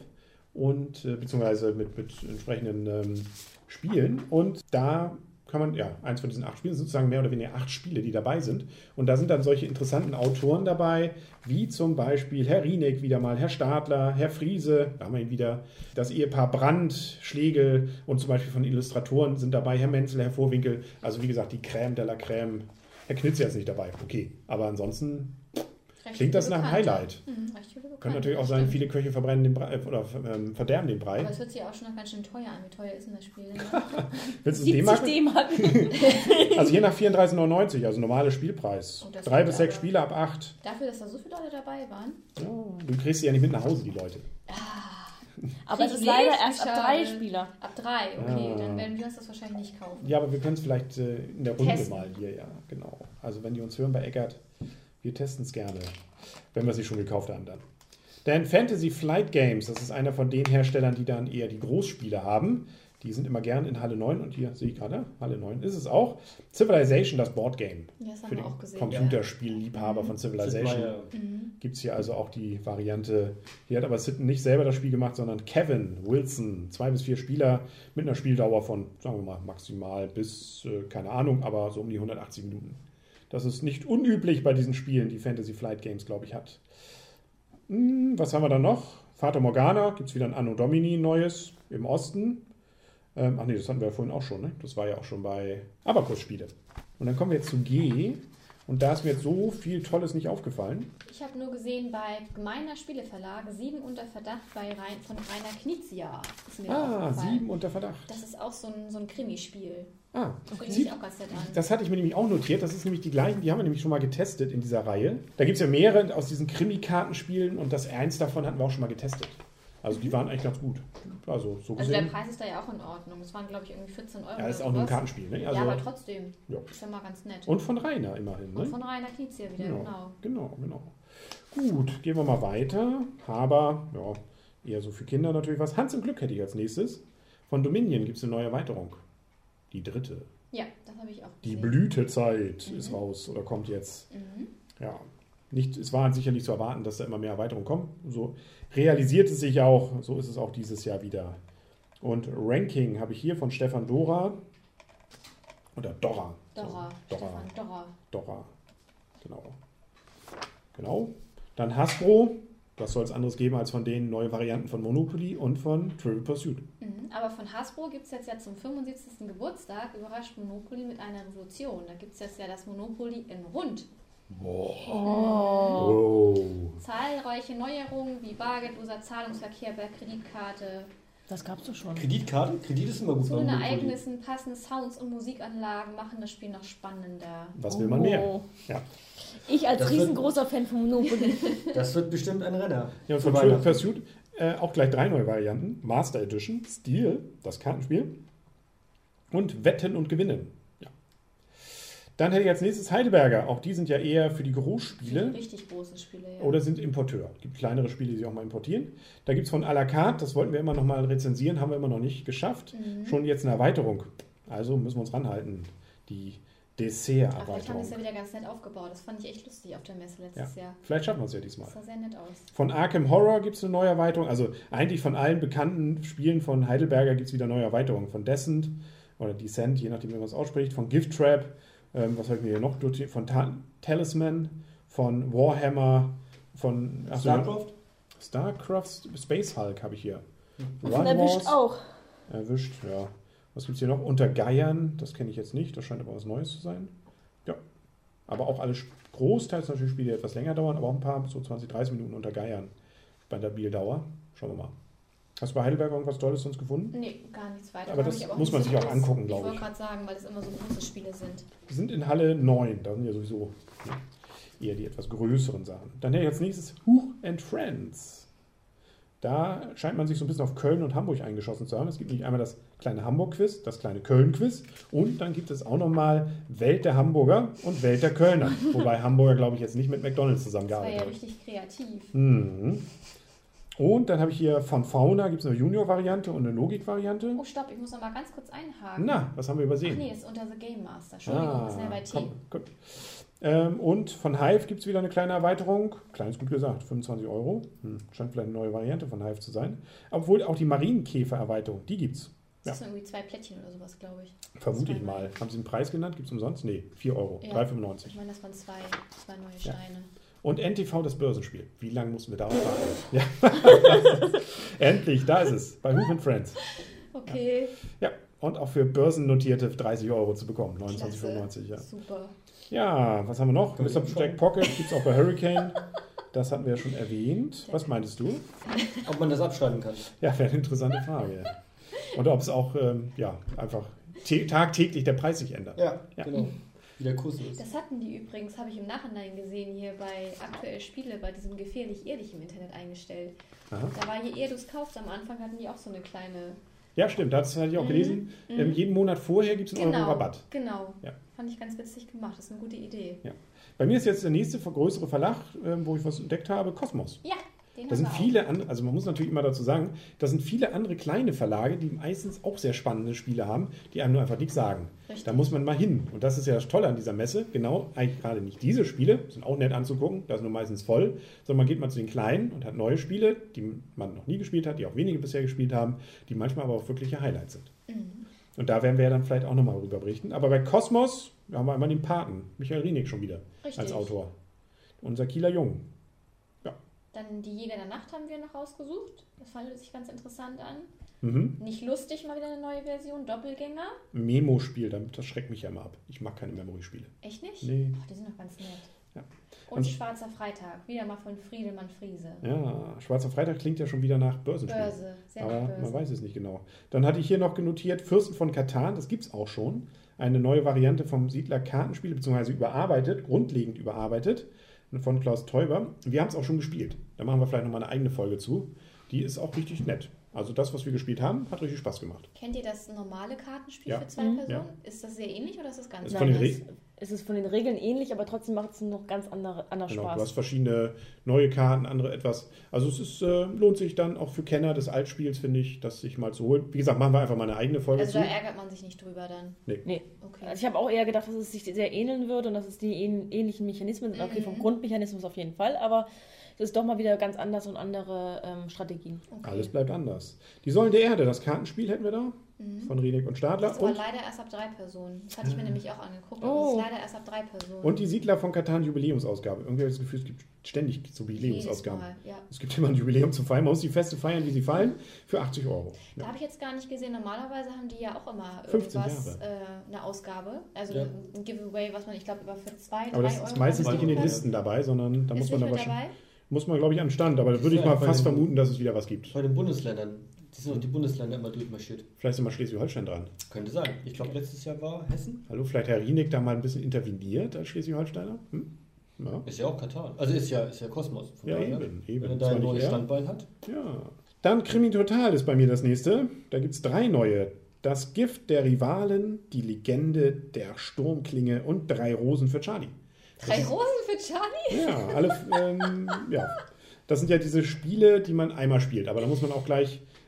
und äh, beziehungsweise mit, mit entsprechenden ähm, Spielen. Und da kann man, ja, eins von diesen acht Spielen sind sozusagen mehr oder weniger acht Spiele, die dabei sind. Und da sind dann solche interessanten Autoren dabei, wie zum Beispiel Herr Rieneck wieder mal, Herr Stadler, Herr Friese, da haben wir ihn wieder, das Ehepaar Brandt, Schlegel und zum Beispiel von Illustratoren sind dabei, Herr Menzel, Herr Vorwinkel, also wie gesagt, die Crème de la Crème. Herr Knitz ist nicht dabei, okay. Aber ansonsten Recht klingt das viele nach einem Bekannte. Highlight. Mhm, recht viele Bekannte, Könnte natürlich auch das sein, stimmt. viele Köche verbrennen den Brei, oder ähm, verderben den Brei. Aber es hört sich auch schon noch ganz schön teuer an. Wie teuer ist denn das Spiel denn? Willst du es siebzig D-Mark? D-Mark. Also je nach vierunddreißig neunundneunzig, also normaler Spielpreis. Oh, das Drei geht bis sechs aber. Spiele ab acht. Dafür, dass da so viele Leute dabei waren. Ja, du kriegst sie ja nicht mit nach Hause, die Leute. Aber es Krieg ist leider ich erst ab schade. drei Spieler. Ab drei, okay. Ah. Dann werden wir uns das wahrscheinlich nicht kaufen. Ja, aber wir können es vielleicht äh, in der Runde Testen. mal hier, ja, genau. Also wenn die uns hören bei Eckart, wir testen es gerne, wenn wir sie schon gekauft haben dann. Denn Fantasy Flight Games, das ist einer von den Herstellern, die dann eher die Großspiele haben. Die sind immer gern in Halle neun und hier sehe ich gerade, Halle neun ist es auch. Civilization, das Boardgame. Ja, das haben Für wir den auch gesehen. Computerspielliebhaber Mhm. von Civilization. Sid Meier. Mhm. Gibt es hier also auch die Variante. Hier hat aber Sid nicht selber das Spiel gemacht, sondern Kevin Wilson. Zwei bis vier Spieler mit einer Spieldauer von, sagen wir mal, maximal bis, äh, keine Ahnung, aber so um die hundertachtzig Minuten. Das ist nicht unüblich bei diesen Spielen, die Fantasy Flight Games, glaube ich, hat. Hm, was haben wir da noch? Fata Morgana, gibt es wieder ein Anno Domini neues im Osten. Ähm, ach nee, das hatten wir ja vorhin auch schon, ne? Das war ja auch schon bei Abacus-Spiele. Und dann kommen wir jetzt zu G. Und da ist mir jetzt so viel Tolles nicht aufgefallen. Ich habe nur gesehen bei Gemeiner Spieleverlag sieben unter Verdacht bei Rein, von Rainer Knizia. Ist mir Ah, aufgefallen. sieben unter Verdacht. Das ist auch so ein, so ein Krimispiel. Ah, Das finde sieb- ich auch ganz nett an. das hatte ich mir nämlich auch notiert. Das ist nämlich die gleichen, die haben wir nämlich schon mal getestet in dieser Reihe. Da gibt es ja mehrere aus diesen Krimi-Kartenspielen und das eins davon hatten wir auch schon mal getestet. Also die waren eigentlich ganz gut. Also so Also der gesehen. Preis ist da ja auch in Ordnung. Es waren, glaube ich, irgendwie vierzehn Euro. Ja, das ist oder auch nur ein sowas. Kartenspiel. Ne? Also, ja, aber trotzdem. ja. Ist ja mal ganz nett. Und von Rainer immerhin. Ne? Und von Rainer Knizia wieder, genau. Genau, genau. Gut, gehen wir mal weiter. Aber, ja, eher so für Kinder natürlich was. Hans im Glück hätte ich als nächstes. Von Dominion gibt es eine neue Erweiterung. Die dritte. Ja, das habe ich auch Die gesehen. Blütezeit Mhm. ist raus oder kommt jetzt. Mhm. Ja, nicht, es war sicherlich zu erwarten, dass da immer mehr Erweiterungen kommen. So realisiert es sich auch, so ist es auch dieses Jahr wieder. Und Ranking habe ich hier von Stefan Dora. Oder Dora. Dora. So, Stefan, Dora. Dora. Dora. Genau. Genau. Dann Hasbro. Was soll es anderes geben als von denen neue Varianten von Monopoly und von Trivial Pursuit? Mhm. Aber von Hasbro gibt es jetzt ja zum fünfundsiebzigsten Geburtstag überrascht Monopoly mit einer Revolution. Da gibt es jetzt ja das Monopoly in Rund. Oh. Zahlreiche Neuerungen wie bargeldloser Zahlungsverkehr per Kreditkarte, Das gab's doch schon. Kreditkarte? Kredit ist immer gut. zu beim den Monopoly. Ereignissen passende Sounds und Musikanlagen machen das Spiel noch spannender. Was will man mehr? Oh. Ja. Ich als Das wird- riesengroßer Fan von Monopoly. Das wird bestimmt ein Renner. Ja, und Zu von Trivial Weihnachten. Pursuit äh, auch gleich drei neue Varianten. Master Edition, Steel, das Kartenspiel. Und Wetten und Gewinnen. Ja. Dann hätte ich als nächstes Heidelberger. Auch die sind ja eher für die Großspiele. Richtig große Spiele, ja. Oder sind Importeur. Es gibt kleinere Spiele, die sie auch mal importieren. Da gibt es von à la carte, das wollten wir immer noch mal rezensieren, haben wir immer noch nicht geschafft. Mhm. Schon jetzt eine Erweiterung. Also müssen wir uns ranhalten. Die Ach, vielleicht haben Dessert-Erweiterung. die es ja wieder ganz nett aufgebaut. Das fand ich echt lustig auf der Messe letztes Jahr. Vielleicht schaffen wir es ja diesmal. Das sah sehr nett aus. Von Arkham Horror gibt es eine neue Erweiterung. Also eigentlich von allen bekannten Spielen von Heidelberger gibt es wieder neue Erweiterungen. Von Descent oder Descent, je nachdem, wie man es ausspricht. Von Gift Trap, ähm, was habe ich mir hier noch durch? Von Ta- Talisman, von Warhammer, von ach so, Starcraft? Starcraft, Space Hulk habe ich hier. Und Run erwischt Wars, auch. Erwischt, ja. Was gibt es hier noch? Unter Geiern, das kenne ich jetzt nicht, das scheint aber was Neues zu sein. Ja. Aber auch alle großteils natürlich Spiele, die etwas länger dauern, aber auch ein paar, so zwanzig, dreißig Minuten unter Geiern bei der Bieldauer. Schauen wir mal. Hast du bei Heidelberg irgendwas Tolles sonst gefunden? Nee, gar nichts weiter. Aber Da das hab ich auch muss nicht man so sich auch groß- angucken, glaube Ich wollte ich. gerade sagen, weil es immer so große Spiele sind. Wir sind in Halle neun, da sind ja sowieso eher die etwas größeren Sachen. Dann hätte ich als nächstes Huch and Friends. Da scheint man sich so ein bisschen auf Köln und Hamburg eingeschossen zu haben. Es gibt nämlich einmal das kleine Hamburg-Quiz, das kleine Köln-Quiz und dann gibt es auch nochmal Welt der Hamburger und Welt der Kölner. Wobei Hamburger, glaube ich, jetzt nicht mit McDonalds Das war ja zusammengearbeitet hat. richtig kreativ. Mhm. Und dann habe ich hier von Fauna, gibt es eine Junior-Variante und eine Logik-Variante. Oh, stopp, ich muss noch mal ganz kurz einhaken. Na, was haben wir Ach übersehen? nee, das ist unter The Game Master. Entschuldigung, das ist ja bei T. komm, gut. Ähm, und von Hive gibt es wieder eine kleine Erweiterung. Klein ist gut gesagt, fünfundzwanzig Euro. Hm, scheint vielleicht eine neue Variante von Hive zu sein. Obwohl auch die Marienkäfer-Erweiterung, die gibt es. Das sind irgendwie zwei Plättchen oder sowas, glaube ich. Vermute ich Zwei mal. neue. Haben Sie einen Preis genannt? Gibt es umsonst? Nee, vier Euro. Ja. drei Euro Ich fünfundneunzig. meine, das waren zwei, zwei neue Ja. Steine. Und N T V, das Börsenspiel. Wie lange mussten wir darauf warten? Ja. Endlich, da ist es. Bei Huch and Friends. Okay, Ja, und auch für Börsennotierte dreißig Euro zu bekommen. neunundzwanzig Klasse. fünfundneunzig, ja. super. Ja, was haben wir noch? Können wir Mister eben Jack schauen. Pocket gibt es auch bei Hurricane. Das hatten wir ja schon erwähnt. Was meintest du? Ob man das abschreiben kann. Ja, wäre eine interessante Frage. Und ob es auch ähm, ja, einfach t- tagtäglich der Preis sich ändert. Ja, Ja. genau. Wie der Kurs ist. Das hatten die übrigens, habe ich im Nachhinein gesehen, hier bei Aktuell Spiele, bei diesem gefährlich ehrlich im Internet eingestellt. Aha. Da war, je eher du es kaufst, am Anfang hatten die auch so eine kleine... Ja, stimmt, das hatte ich auch Mhm, gelesen. mhm. Ähm, jeden Monat vorher gibt es einen Genau, Euro Rabatt. genau. Ja. Fand ich ganz witzig gemacht, das ist eine gute Idee. Bei mir ist jetzt der nächste größere Verlag, ähm, wo ich was entdeckt habe, Kosmos. Ja, den Da haben sind wir auch. viele andere, also man muss natürlich immer dazu sagen, da sind viele andere kleine Verlage, die meistens auch sehr spannende Spiele haben, die einem nur einfach nichts sagen. Richtig. Da muss man mal hin. Und das ist ja das Tolle an dieser Messe. Genau, eigentlich gerade nicht diese Spiele, sind auch nett anzugucken, da ist nur meistens voll, sondern man geht mal zu den kleinen und hat neue Spiele, die man noch nie gespielt hat, die auch wenige bisher gespielt haben, die manchmal aber auch wirkliche Highlights sind. Mhm. Und da werden wir ja dann vielleicht auch nochmal rüber berichten. Aber bei Kosmos haben wir einmal den Paten, Michael Rienig schon wieder Richtig. als Autor. Unser Kieler Jung. Dann die Jäger der Nacht haben wir noch rausgesucht. Das fand sich ganz interessant an. Mhm. Nicht lustig, mal wieder eine neue Version. Doppelgänger. Memo-Spiel, das schreckt mich ja immer ab. Ich mag keine Memory-Spiele. Echt nicht? Nee. Ach, die sind doch ganz nett. Ja. Und Und- Schwarzer Freitag. Wieder mal von Friedemann Friese. Ja, Schwarzer Freitag klingt ja schon wieder nach Börsenspiel. Börse. Sehr Aber nach man Börse. weiß es nicht genau. Dann hatte ich hier noch genotiert, Fürsten von Katan, das gibt es auch schon. Eine neue Variante vom Siedler Kartenspiel, beziehungsweise überarbeitet, grundlegend überarbeitet, von Klaus Teuber. Wir haben es auch schon gespielt. Da machen wir vielleicht nochmal eine eigene Folge zu. Die ist auch richtig nett. Also das, was wir gespielt haben, hat richtig Spaß gemacht. Kennt ihr das normale Kartenspiel Ja. für zwei Mhm. Personen? Ja. Ist das sehr ähnlich oder ist das ganz Ist von den anders? Re- Es ist von den Regeln ähnlich, aber trotzdem macht es noch ganz andere, anders Genau, du hast Spaß. verschiedene neue Karten, andere etwas. Also es ist, äh, lohnt sich dann auch für Kenner des Altspiels, finde ich, das sich mal zu holen. Wie gesagt, machen wir einfach mal eine eigene Folge Also zu. da ärgert man sich nicht drüber dann. Nee. Okay. Also ich habe auch eher gedacht, dass es sich sehr ähneln wird und dass es die ähn- ähnlichen Mechanismen sind. Okay, vom Mhm. Grundmechanismus auf jeden Fall, aber es ist doch mal wieder ganz anders und andere ähm, Strategien. okay. Alles bleibt anders. Die Säulen der Erde, das Kartenspiel hätten wir da. Mhm. Von Rienig und Stadler. Das ist aber Und, leider erst ab drei Personen. Das hatte ich mir nämlich auch angeguckt. Aber Oh. es ist leider erst ab drei Personen. und die Siedler von Katan Jubiläumsausgabe. Irgendwie habe ich das Gefühl, es gibt ständig so Jedes Jubiläumsausgaben. Mal, ja. Es gibt immer ein Jubiläum zu feiern. Man muss die Feste feiern, wie sie fallen, für achtzig Euro. Da Ja. habe ich jetzt gar nicht gesehen. Normalerweise haben die ja auch immer fünfzehn irgendwas, Jahre. äh, eine Ausgabe. Also Ja. ein Giveaway, was man, ich glaube, über für zwei, Aber das drei ist Euro meistens nicht in den anbieten Listen dabei, sondern da kann. muss Ist man nicht aber mit dabei? muss man, glaube ich, an den Stand. Aber da Das würde ich ist mal ja bei fast den- vermuten, dass es wieder was gibt. Bei den Bundesländern. Die sind doch die Bundesländer immer durchmarschiert. Vielleicht ist mal Schleswig-Holstein dran. Könnte sein. Ich glaube, letztes Jahr war Hessen. Hallo, vielleicht Herr Rienig da mal ein bisschen interveniert als Schleswig-Holsteiner? Hm? Ja. Ist ja auch Katar. Also ist ja, ist ja Kosmos. Von Ja, daher, eben, eben. Wenn er Zwar da ein nicht neues er. Standbein hat. Ja. Dann Krimi Total ist bei mir das nächste. Da gibt es drei neue. Das Gift der Rivalen, die Legende der Sturmklinge und drei Rosen für Charlie. Drei Rosen für Charlie? Ja, alle, ähm, ja. Das sind ja diese Spiele, die man einmal spielt. Aber da muss man auch gleich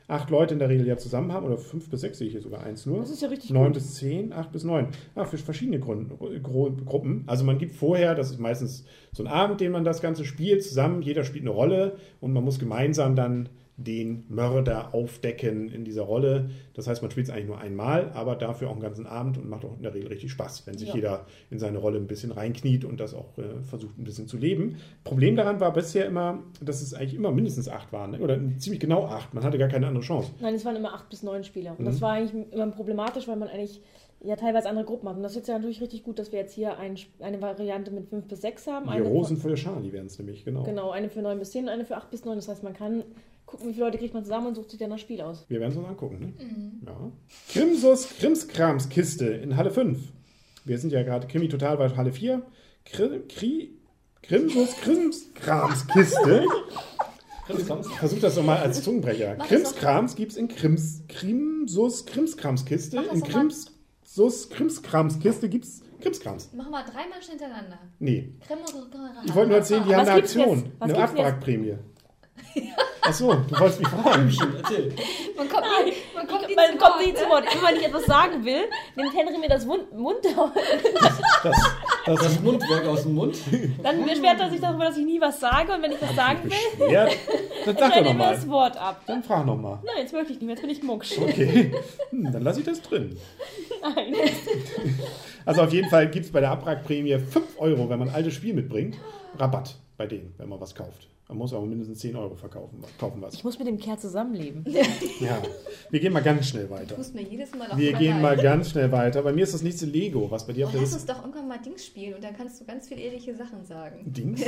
acht Leute in der Regel ja zusammen haben, oder fünf bis sechs sehe ich hier sogar eins nur. Das ist ja richtig Neun gut. bis zehn, acht bis neun. Ah, für verschiedene Grund, Gru Gruppen. Also man gibt vorher, das ist meistens so ein Abend, den man das Ganze spielt, zusammen, jeder spielt eine Rolle und man muss gemeinsam dann den Mörder aufdecken in dieser Rolle. Das heißt, man spielt es eigentlich nur einmal, aber dafür auch einen ganzen Abend und macht auch in der Regel richtig Spaß, wenn sich Ja. jeder in seine Rolle ein bisschen reinkniet und das auch äh, versucht ein bisschen zu leben. Problem daran war bisher immer, dass es eigentlich immer mindestens acht waren, ne? Oder ziemlich genau acht. Man hatte gar keine andere Chance. Nein, es waren immer acht bis neun Spieler. Und Mhm. das war eigentlich immer problematisch, weil man eigentlich ja teilweise andere Gruppen hat. Und das ist jetzt ja natürlich richtig gut, dass wir jetzt hier ein, eine Variante mit fünf bis sechs haben. Die Eine Rosen für Charlie wären es nämlich, genau. Genau, eine für neun bis zehn und eine für acht bis neun. Das heißt, man kann gucken, wie viele Leute kriegt man zusammen und sucht sich dann das Spiel aus. Wir werden es uns angucken, ne? Mhm. Ja. Krimsus Krimskramskiste in Halle fünf. Wir sind ja gerade Krimi Total bei Halle vier. Kri Kri Krimsus Krimskramskiste. Krimskrams. Versuch das doch mal als Zungenbrecher. Mach das Krimskrams gibt es in Krims, Krimsus Krimskramskiste. Mach das In doch mal. Krimsus Krimskramskiste gibt es Krimskrams. Machen wir dreimal hintereinander. Nee. Creme und Ich wollte nur erzählen, die Was haben eine gibt's Aktion. jetzt? Was Eine gibt's jetzt? Abwrackprämie. Achso, du wolltest mich fragen. Erzähl. Man kommt Nein, nie, man kommt nie man zu kommt Wort, nie ne? zu Wort. Immer wenn ich etwas sagen will, nimmt Henry mir das Mund, Mund Das, das Das Mundwerk aus dem Mund. Dann beschwert er sich darüber, dass ich nie was sage. Und wenn ich was sagen will, beschwert. Dann sag doch schneidet er mir nochmal. das Wort ab. Dann frag nochmal. Nein, jetzt möchte ich nicht mehr. Jetzt bin ich mucksch. Okay, hm, dann lasse ich das drin. Nein. Also auf jeden Fall gibt es bei der Abwrackprämie fünf Euro, wenn man ein altes Spiel mitbringt. Rabatt bei denen, wenn man was kauft. Man muss aber mindestens zehn Euro verkaufen, kaufen was. Ich muss mit dem Kerl zusammenleben. Ja, wir gehen mal ganz schnell weiter. Du musst mir jedes Mal auf Wir meiner gehen mal Seite. ganz schnell weiter. Bei mir ist das nächste Lego, was bei dir auf Oh, der lass uns Liste doch irgendwann mal Dings spielen und dann kannst du ganz viele ehrliche Sachen sagen. Dings.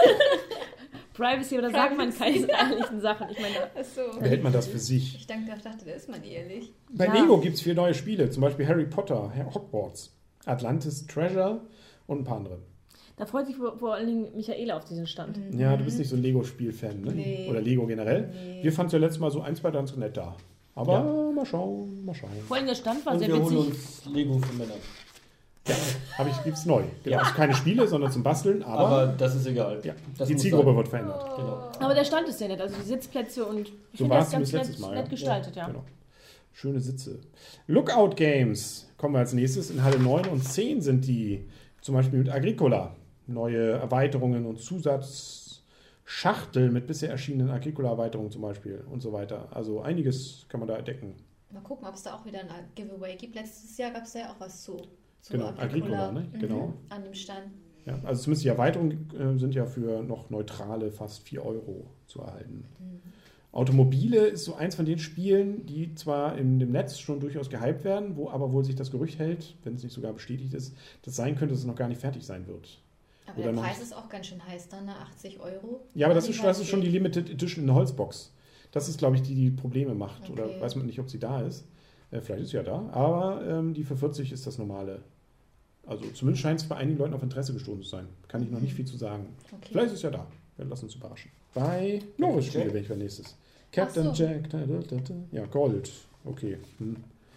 Privacy oder sagt man keine ehrlichen Sachen. Ich meine, Achso. Behält man das für sich. Ich dachte, ich dachte, da ist man ehrlich. Bei Ja. Lego gibt es vier neue Spiele, zum Beispiel Harry Potter, Hogwarts, Atlantis Treasure und ein paar andere. da freut sich vor, vor allen Dingen Michaela auf diesen Stand. Ja, du bist nicht so ein Lego-Spiel-Fan, ne? Nee. Oder Lego generell. Nee. Wir fanden es ja letztes Mal so ein, zwei ganz nett da. Aber Ja. mal schauen, mal schauen. Vor allem der Stand war Und sehr wir holen witzig. uns Lego für Männer. Ja, habe ich, gibt's neu. Genau. Also keine Spiele, sondern zum Basteln, aber, Aber das ist egal. ja, Das die muss Zielgruppe sein. wird verändert. Genau. Aber der Stand ist sehr nett. Also die Sitzplätze und ich So finde war das es ganz zumindest nett, letztes Mal. nett ja. gestaltet, ja. Genau. Schöne Sitze. Lookout Games kommen wir als nächstes. In Halle neun und zehn sind die, zum Beispiel mit Agricola. Neue Erweiterungen und Zusatzschachtel mit bisher erschienenen Agricola-Erweiterungen zum Beispiel und so weiter. Also einiges kann man da entdecken. Mal gucken, ob es da auch wieder ein Giveaway gibt. Letztes Jahr gab es ja auch was zu. zu Genau, Agricola, ne? Mhm, Genau. An dem Stand. Ja, also zumindest die Erweiterungen äh, sind ja für noch neutrale fast vier Euro zu erhalten. Mhm. Automobile ist so eins von den Spielen, die zwar in dem Netz schon durchaus gehypt werden, wo aber wohl sich das Gerücht hält, wenn es nicht sogar bestätigt ist, dass sein könnte, dass es noch gar nicht fertig sein wird. Aber Oder der noch- Preis ist auch ganz schön heiß, dann, ne? achtzig Euro. Ja, aber das Die ist, das ist schon die Qualität. Limited Edition in Holzbox. Das ist, glaube ich, die, die Probleme macht. Oder Okay. weiß man nicht, ob sie da ist. Äh, vielleicht ist sie ja da. Aber ähm, die für vierzig ist das normale. Also zumindest scheint es bei einigen Leuten auf Interesse gestoßen zu sein. Kann ich noch nicht viel zu sagen. Okay. Vielleicht ist es ja da. Wir lassen uns überraschen. Bei Norris-Spiele Jack? bin ich bei nächstes. Captain Ach so. Jack. Da, da, da, da. Ja, Gold. Okay. Hm.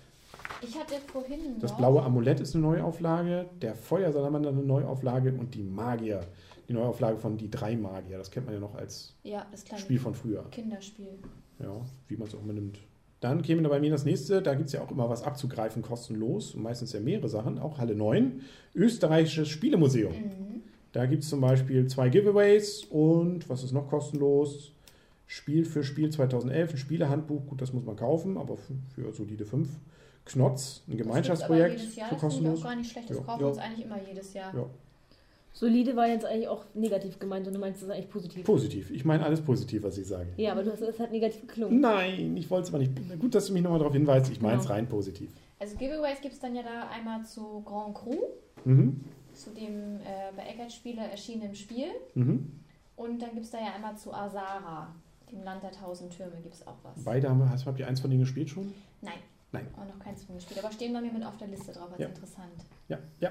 Ich hatte vorhin Das noch- blaue Amulett ist eine Neuauflage. Der Feuersalamander eine Neuauflage. Und die Magier. Die Neuauflage von Die drei Magier. Das kennt man ja noch als Ja, das kleine Spiel von früher. Kinderspiel. Ja, wie man es auch immer nimmt. Dann käme da bei mir das nächste, da gibt es ja auch immer was abzugreifen, kostenlos. Und meistens ja mehrere Sachen, auch Halle neun. Österreichisches Spielemuseum. Mhm. Da gibt es zum Beispiel zwei Giveaways und was ist noch kostenlos? Spiel für Spiel zweitausendelf, ein Spielehandbuch, gut, das muss man kaufen, aber für, für solide fünf. Knotz, ein Gemeinschaftsprojekt Das gibt's aber jedes Jahr, für das finde ich kostenlos. auch gar nicht schlecht. Das Ja. kaufen Ja. wir uns eigentlich immer jedes Jahr. Ja. Solide war jetzt eigentlich auch negativ gemeint und du meinst, das ist eigentlich positiv. Positiv, ich meine alles positiv, was ich sage. Ja, aber du hast es hat negativ geklungen. Nein, ich wollte es aber nicht. Gut, dass du mich nochmal darauf hinweist, ich meine es Genau. rein positiv. Also Giveaways gibt es dann ja da einmal zu Grand Cru, Mhm. zu dem äh, bei Eckert Spiele erschienenen Spiel. Mhm. Und dann gibt es da ja einmal zu Asara, dem Land der tausend Türme, gibt es auch was. Beide haben wir, hast, habt ihr eins von denen gespielt schon? Nein. Nein. Auch noch keins von gespielt. Aber stehen bei mir mit auf der Liste drauf, als Ja. interessant. Ja, ja.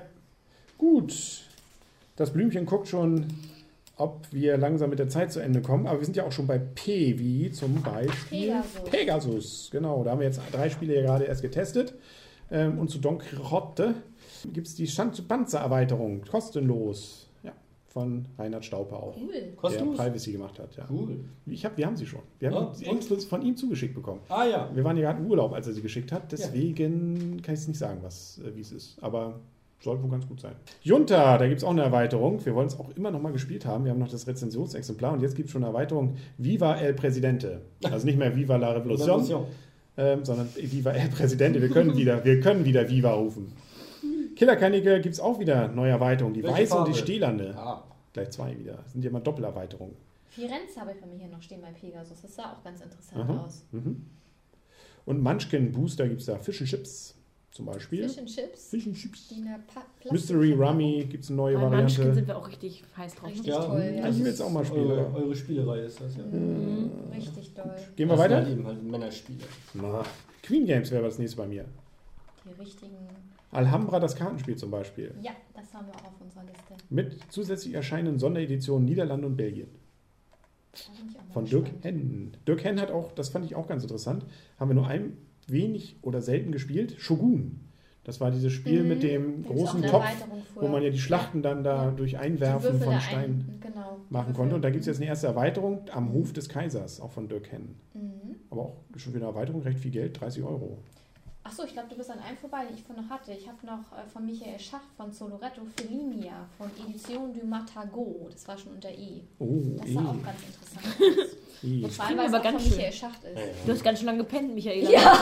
Gut. Das Blümchen guckt schon, ob wir langsam mit der Zeit zu Ende kommen. Aber wir sind ja auch schon bei P wie zum Beispiel Pegasus. Pegasus. Genau, da haben wir jetzt drei Spiele ja gerade erst getestet. Ähm, und zu Don Quixote gibt es die Panzer-Erweiterung, kostenlos. Ja, von Reinhard Staupe auch. Cool. Der Kostenlos? Privacy gemacht hat, ja. Cool. Ich hab, wir haben sie schon. Wir haben Ah, sie und? exklusiv von ihm zugeschickt bekommen. Ah ja. Wir waren ja gerade im Urlaub, als er sie geschickt hat, deswegen kann ich es nicht sagen, was, äh, wie es ist. Aber soll wohl ganz gut sein. Junta, da gibt es auch eine Erweiterung. Wir wollen es auch immer noch mal gespielt haben. Wir haben noch das Rezensionsexemplar und jetzt gibt es schon eine Erweiterung. Viva el Presidente. Also nicht mehr Viva la Revolution, Revolution. ähm, sondern Viva el Presidente. Wir können wieder, wir können wieder Viva rufen. Killerkanike gibt es auch wieder neue Erweiterungen. Die Welche weiße und die Farbe? stählerne. Ah. Gleich zwei wieder. Das sind ja immer Doppelerweiterungen. Firenze habe ich bei mir hier noch stehen bei Pegasus. Das sah auch ganz interessant Aha. aus. Mhm. Und Munchkin Booster gibt es da. Fish and Chips zum Beispiel. Fish and Chips. Fish and Chips. Die in der Pa- Plastik- Mystery Rummy gibt es eine neue Bei Munchkin Variante. sind wir auch richtig heiß drauf. Richtig Ja, toll, ja. Ich will jetzt auch mal spielen. Eure, eure Spielereihe ist das, ja. Mhm. Richtig toll. Gehen wir Das sind weiter? halt eben halt Männerspiele. Na, Queen Games wäre das nächste bei mir. Die richtigen. Alhambra, das Kartenspiel zum Beispiel. Ja, das haben wir auch auf unserer Liste. Mit zusätzlich erscheinenden Sondereditionen Niederlande und Belgien. Da bin ich auch mal Von Dirk gespannt. Henn. Dirk Henn hat auch, das fand ich auch ganz interessant, haben wir nur ein wenig oder selten gespielt, Shogun. Das war dieses Spiel Mhm. mit dem Da gibt's auch großen eine Topf, Erweiterung für. wo man ja die Schlachten dann da Ja. durch Die Einwerfen Würfel von da Steinen ein, genau, die machen Würfel. konnte. Und da gibt es jetzt eine erste Erweiterung am Hof des Kaisers, auch von Dirk Henn. Mhm. Aber auch schon wieder eine Erweiterung, recht viel Geld, dreißig Euro. Achso, ich glaube, du bist an einem vorbei, den ich vorhin noch hatte. Ich habe noch äh, von Michael Schacht von Soloretto Felinia von Edition du Matago. Das war schon unter E. Oh, Das eh, sah auch ganz interessant aus. eh. Und vor allem, klingt weil es aber auch ganz von schön. Michael Schacht ist. Du hast ganz schön lange gepennt, Michaela. Ja.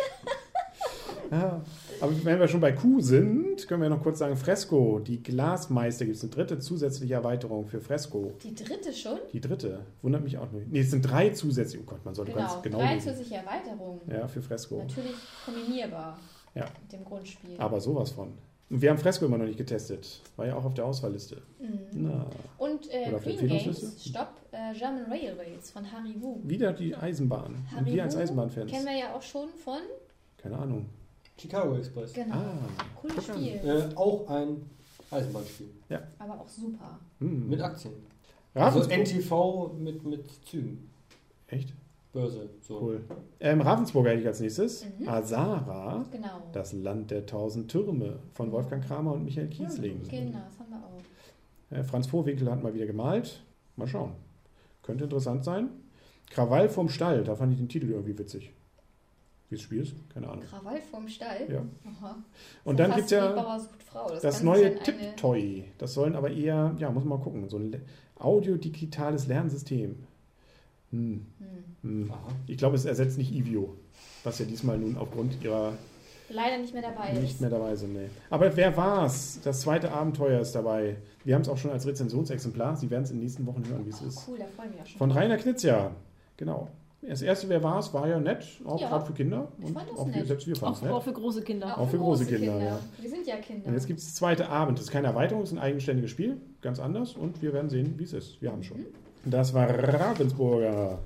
Ja, aber wenn wir schon bei Q sind, können wir noch kurz sagen, Fresco, die Glasmeister, gibt es eine dritte zusätzliche Erweiterung für Fresco. Die dritte schon? Die dritte, wundert mich auch nicht. Nee, es sind drei zusätzliche, oh Gott, man sollte Genau, ganz genau drei lesen. zusätzliche Erweiterungen. Ja, für Fresco. Natürlich kombinierbar Ja. mit dem Grundspiel. Aber sowas von. Und wir haben Fresco immer noch nicht getestet. War ja auch auf der Auswahlliste. Mhm. Na, Und äh, Oder auf der Green Games, Empfehlungsliste? Stopp, äh, German Railways von Harry Wu. wieder die Eisenbahn. Und wir als Haribo Eisenbahnfans. kennen wir ja auch schon von. Keine Ahnung. Chicago Express. Genau. Ah, Cooles guck an. Spiel. Äh, auch ein Eisenbahnspiel. Aber auch super. Hm. Mit Aktien. Also Ravensburg. N T V mit, mit Zügen. Echt? Börse. So. Cool. Ähm, Ravensburger hätte ich als nächstes. Mhm. Asara. Genau. Das Land der tausend Türme von Wolfgang Kramer und Michael Kiesling. Genau, das haben wir auch. Äh, Franz Vorwinkel hat mal wieder gemalt. Mal schauen. Könnte interessant sein. Krawall vom Stall, da fand ich den Titel irgendwie witzig. Wie das Spiel ist, keine Ahnung. Krawall vom Stall. Ja. Aha. Und dann Fast gibt es wie ja Bauer sucht Frau. Das, das kann neue sich in eine- Tipptoy. Das sollen aber eher, ja, muss man mal gucken, so ein le- audio-digitales Lernsystem. Hm. Hm. Hm. Aha. Ich glaube, es ersetzt nicht Ivio, was ja diesmal nun aufgrund ihrer Leider nicht mehr dabei nicht ist. mehr dabei sind. Nee. Aber wer war's? Das zweite Abenteuer ist dabei. Wir haben es auch schon als Rezensionsexemplar. Sie werden es in den nächsten Wochen hören, wie es Oh, ist. cool, da freuen wir uns schon. Von Rainer Knizia. Genau. Das erste, wer war es, war ja nett, auch Ja, gerade für Kinder. ich Und fand das auch wir, nett. selbst wir fanden Auch, es nett. auch für große Kinder. Auch für große Kinder, ja. Wir sind ja Kinder. Und jetzt gibt es das zweite Abend. Das ist keine Erweiterung, es ist ein eigenständiges Spiel. Ganz anders. Und wir werden sehen, wie es ist. Wir haben schon. Das war Ravensburger.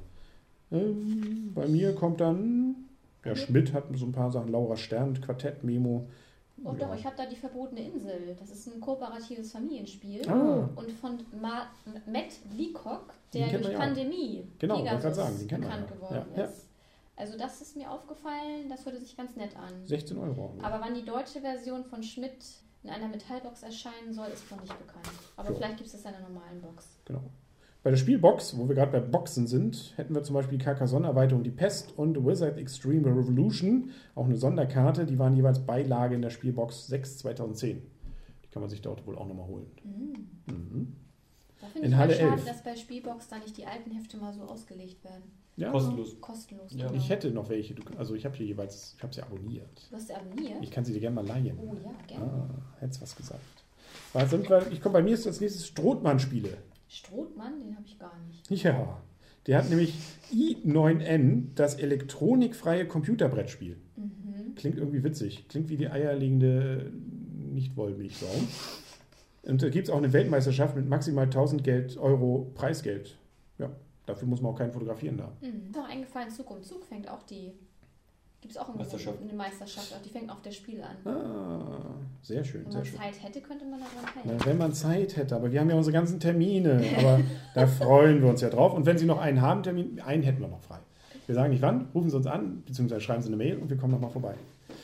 Ähm, bei mir kommt dann. Ja, Schmidt hat so ein paar Sachen. Laura Stern, Quartett, Memo. Oh ja. doch, ich habe da die verbotene Insel. Das ist ein kooperatives Familienspiel. Ah. Und von Ma Matt Leacock, Den der kennt durch man ja auch. Pandemie Genau, wollte Pegasus gerade sagen, den kennt man bekannt ja. geworden Ja, ja. ist. Also das ist mir aufgefallen, das hörte sich ganz nett an. sechzehn Euro. Aber wann die deutsche Version von Schmidt in einer Metallbox erscheinen soll, ist noch nicht bekannt. Aber So. vielleicht gibt es das in einer normalen Box. Genau. Bei der Spielbox, wo wir gerade bei Boxen sind, hätten wir zum Beispiel die Carcassonne-Erweiterung Die Pest und Wizard Extreme Revolution. Auch eine Sonderkarte, die waren jeweils Beilage in der Spielbox sechs zweitausendzehn. Die kann man sich dort wohl auch nochmal holen. Mhm. Mhm. Da finde In ich mal Halle schade, elf. dass bei Spielbox da nicht die alten Hefte mal so ausgelegt werden. Ja, Kostenlos. Kostenlos. Ja. genau. ich hätte noch welche. Du, also ich habe hier jeweils, ich habe sie abonniert. Du hast sie abonniert? Ich kann sie dir gerne mal leihen. Oh ja, gerne. Ah, hättest was gesagt. Was sind wir, ich komme bei mir ist als nächstes Strothmann-Spiele. Strothmann, den habe ich gar nicht. Ja, der hat nämlich I neun N, das elektronikfreie Computerbrettspiel. Mhm. Klingt irgendwie witzig. Klingt wie die eierlegende Nicht-Wollmilchsau. Und da gibt es auch eine Weltmeisterschaft mit maximal tausend Geld, Euro Preisgeld. Ja, dafür muss man auch keinen fotografieren da. Mhm. Ist noch eingefallen, Zug um Zug fängt auch die. Gibt es auch irgendwo Meisterschaft. eine Meisterschaft, auch die fängt auch das Spiel an. Ah, sehr schön, Wenn sehr man schön. Zeit hätte, könnte man daran Na, teilnehmen. wenn man Zeit hätte, aber wir haben ja unsere ganzen Termine. Aber da freuen wir uns ja drauf. Und wenn Sie noch einen haben, Termin, einen hätten wir noch frei. Wir sagen nicht wann, rufen Sie uns an, beziehungsweise schreiben Sie eine Mail und wir kommen nochmal vorbei.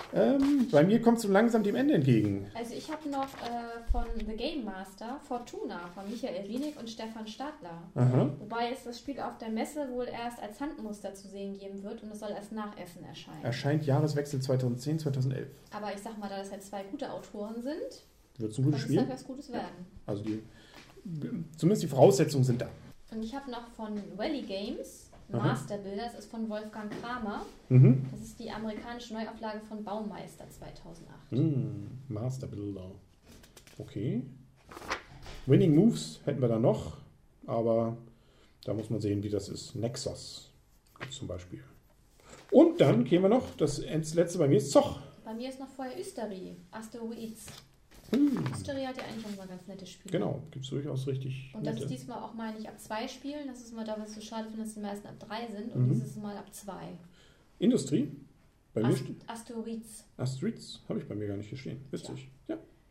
Ähm, bei mir kommt so langsam dem Ende entgegen. Also ich habe noch äh, von The Game Master Fortuna von Michael Rienig und Stefan Stadler. Aha. Wobei es das Spiel auf der Messe wohl erst als Handmuster zu sehen geben wird und es soll erst nach Essen erscheinen. Erscheint Jahreswechsel zweitausendzehn, zweitausendelf. Aber ich sag mal, da das halt zwei gute Autoren sind, Wird es ein kann gutes es Spiel? halt was Gutes werden. Also die, zumindest die Voraussetzungen sind da. Und ich habe noch von Valley Games Aha. Master Builder, das ist von Wolfgang Kramer. Mhm. Das ist die amerikanische Neuauflage von Baumeister zweitausendacht. Mm, Master Builder. Okay. Winning Moves hätten wir da noch, aber da muss man sehen, wie das ist. Nexus zum Beispiel. Und dann gehen wir noch, das letzte bei mir ist Zoch. Bei mir ist noch vorher Ysteri, Asteroids. Hm. Ysteri hat ja eigentlich auch mal ganz nette Spiele. Genau, gibt es durchaus richtig Und das nette. ist diesmal auch, meine ich, ab zwei Spielen. Das ist mal da, was ich so schade finde, dass die meisten ab drei sind. Und Mhm. dieses Mal ab zwei. Industrie. Bei mir Ast steht Asteroids. Asteroids. Habe ich bei mir gar nicht gestehen. Witzig. Ja.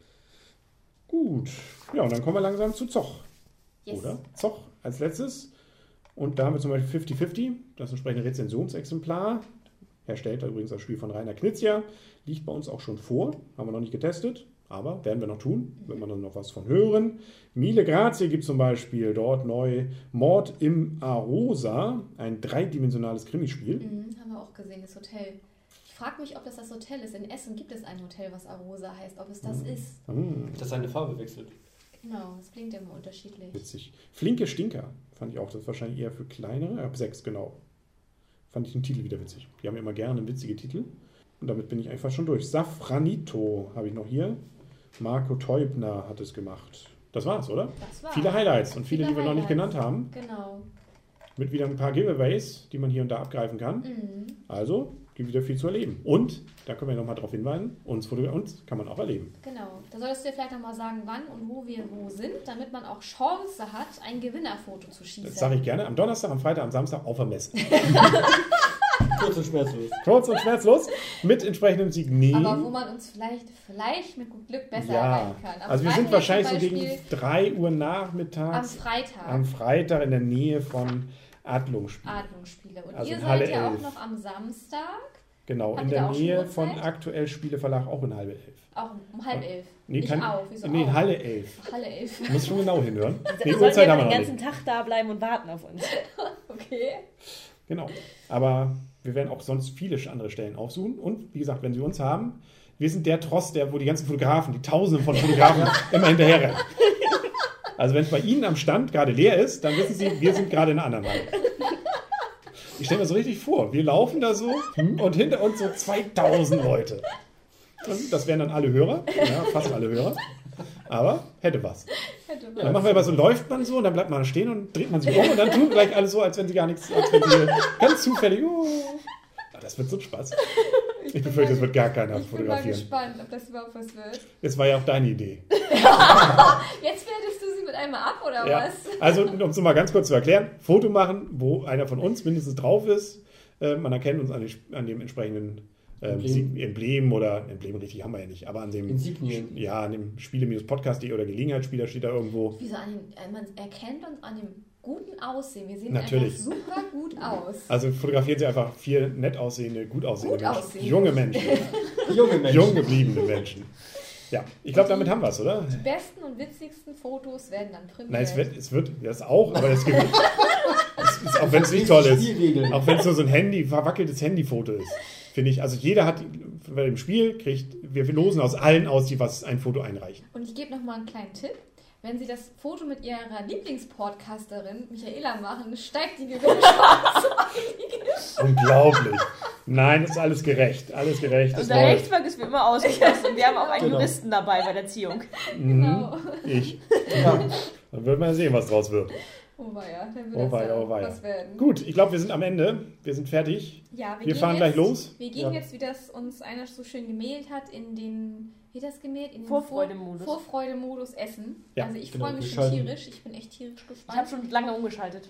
Gut. Ja, und dann kommen wir langsam zu Zoch. Yes. Oder? Zoch als letztes. Und da haben wir zum Beispiel fünfzig fünfzig, das entsprechende Rezensionsexemplar. Erstellt übrigens das Spiel von Rainer Knizia. Liegt bei uns auch schon vor. Haben wir noch nicht getestet. Aber werden wir noch tun, wenn wir dann noch was von hören. Mille Grazie gibt zum Beispiel dort neu Mord im Arosa, ein dreidimensionales Krimispiel. Mhm, haben wir auch gesehen, das Hotel. Ich frage mich, ob das das Hotel ist. In Essen gibt es ein Hotel, was Arosa heißt. Ob es das Mhm. ist. Hm, Dass seine Farbe wechselt. Genau, das klingt immer unterschiedlich. witzig. Flinke Stinker fand ich auch, das ist wahrscheinlich eher für kleinere. Ab sechs, genau. Fand ich den Titel wieder witzig. Die haben immer gerne witzige Titel. Und damit bin ich einfach schon durch. Safranito habe ich noch hier. Marco Teubner hat es gemacht. Das war's, oder? Das war's. Viele Highlights und viele, Viele die wir noch nicht Highlights. genannt haben. Genau. Mit wieder ein paar Giveaways, die man hier und da abgreifen kann. Mhm. Also gibt wieder viel zu erleben. Und, da können wir nochmal darauf hinweisen, uns, uns kann man auch erleben. Genau. Da solltest du dir vielleicht nochmal sagen, wann und wo wir wo sind, damit man auch Chance hat, ein Gewinnerfoto zu schießen. Das sage ich gerne. Am Donnerstag, am Freitag, am Samstag auf der Messe. Kurz und schmerzlos. Kurz und schmerzlos. Mit entsprechendem Signet. Aber wo man uns vielleicht, vielleicht mit gut Glück besser Ja, erreichen kann. Am also wir Freitag sind wahrscheinlich so zum gegen Beispiel drei Uhr am nachmittags Freitag. am Freitag in der Nähe von Adlungsspiel. Atmungsspiele. Und Also ihr in seid Halle ja elf. auch noch am Samstag, Genau, Habt in ihr der auch schon Nähe Uhrzeit? von aktuell Spieleverlag auch in halbe elf. auch um halb elf. Nee, ich kann- auch. Wieso nee, auch? Halle elf. Halle elf. Du musst schon genau hinhören. Nee, Wir sollen Uhrzeit ja haben wir den noch ganzen nicht. Tag da bleiben und warten auf uns. Okay. Genau. Aber wir werden auch sonst viele andere Stellen aufsuchen. Und wie gesagt, wenn Sie uns haben, wir sind der Tross, der, wo die ganzen Fotografen, die Tausende von Fotografen immer hinterherrennen. Also wenn es bei Ihnen am Stand gerade leer ist, dann wissen Sie, wir sind gerade in einer anderen Halle. Ich stelle mir so richtig vor, wir laufen da so und hinter uns so zweitausend Leute. Und das wären dann alle Hörer, ja, fast alle Hörer. Aber hätte was. Hätte Dann machen wir aber so, läuft man so und dann bleibt man stehen und dreht man sich um und dann tun gleich alle so, als wenn sie gar nichts, als wenn sie ganz zufällig, oh. Ja, das wird so ein Spaß. Ich befürchte, es wird gar keiner Ich bin mal fotografieren. gespannt, ob das überhaupt was wird. Das war ja auch deine Idee. Jetzt wertest du sie mit einmal ab, oder Ja. was? Also, um es mal ganz kurz zu erklären, Foto machen, wo einer von uns mindestens drauf ist. Äh, man erkennt uns an, den, an dem entsprechenden ähm, Emblem. Sieg- Emblem oder Emblem richtig haben wir ja nicht, aber an dem Insignien. ja, an dem Spiele-podcast.de oder Gelegenheitsspieler steht da irgendwo. Wieso an dem, äh, man erkennt uns an dem guten Aussehen. Wir sehen Natürlich. einfach super gut aus. Also fotografieren sie einfach vier nett aussehende, gut aussehende Gut Menschen. aussehende. Junge Menschen. Junge Menschen. Jung gebliebene Menschen. Ja, ich glaube, damit haben wir es, oder? Die besten und witzigsten Fotos werden dann prämiert. Nein, es wird, es wird das auch, aber es gibt, es ist, auch wenn es nicht toll ist, Spielregeln. auch wenn es nur so ein Handy, verwackeltes Handyfoto ist, finde ich, also jeder hat bei dem Spiel kriegt, wir losen aus allen aus, die was ein Foto einreichen. Und ich gebe noch mal einen kleinen Tipp. Wenn Sie das Foto mit Ihrer Lieblingspodcasterin Michaela machen, steigt die Gewinnchance. Unglaublich. Nein, ist alles gerecht, alles gerecht. ist Unser läuft. Rechtsbank ist wie immer ausgeschlossen. Wir haben auch einen Genau. Juristen dabei bei der Ziehung. Genau. Ich. Ja. Dann wird man sehen, was draus wird. Oh weia, dann wird Oh das weia, ja oh weia. was werden. Gut, ich glaube, wir sind am Ende. Wir sind fertig. Ja, Wir gehen fahren jetzt, gleich los. Wir gehen Ja. jetzt, wie das uns einer so schön gemailt hat, in den, wie das gemailt? In den Vorfreude-Modus. Vor- Vorfreude-Modus Essen. Ja, also ich genau, freue mich wir schon schalten. tierisch. Ich bin echt tierisch Ich habe gespannt, schon lange umgeschaltet.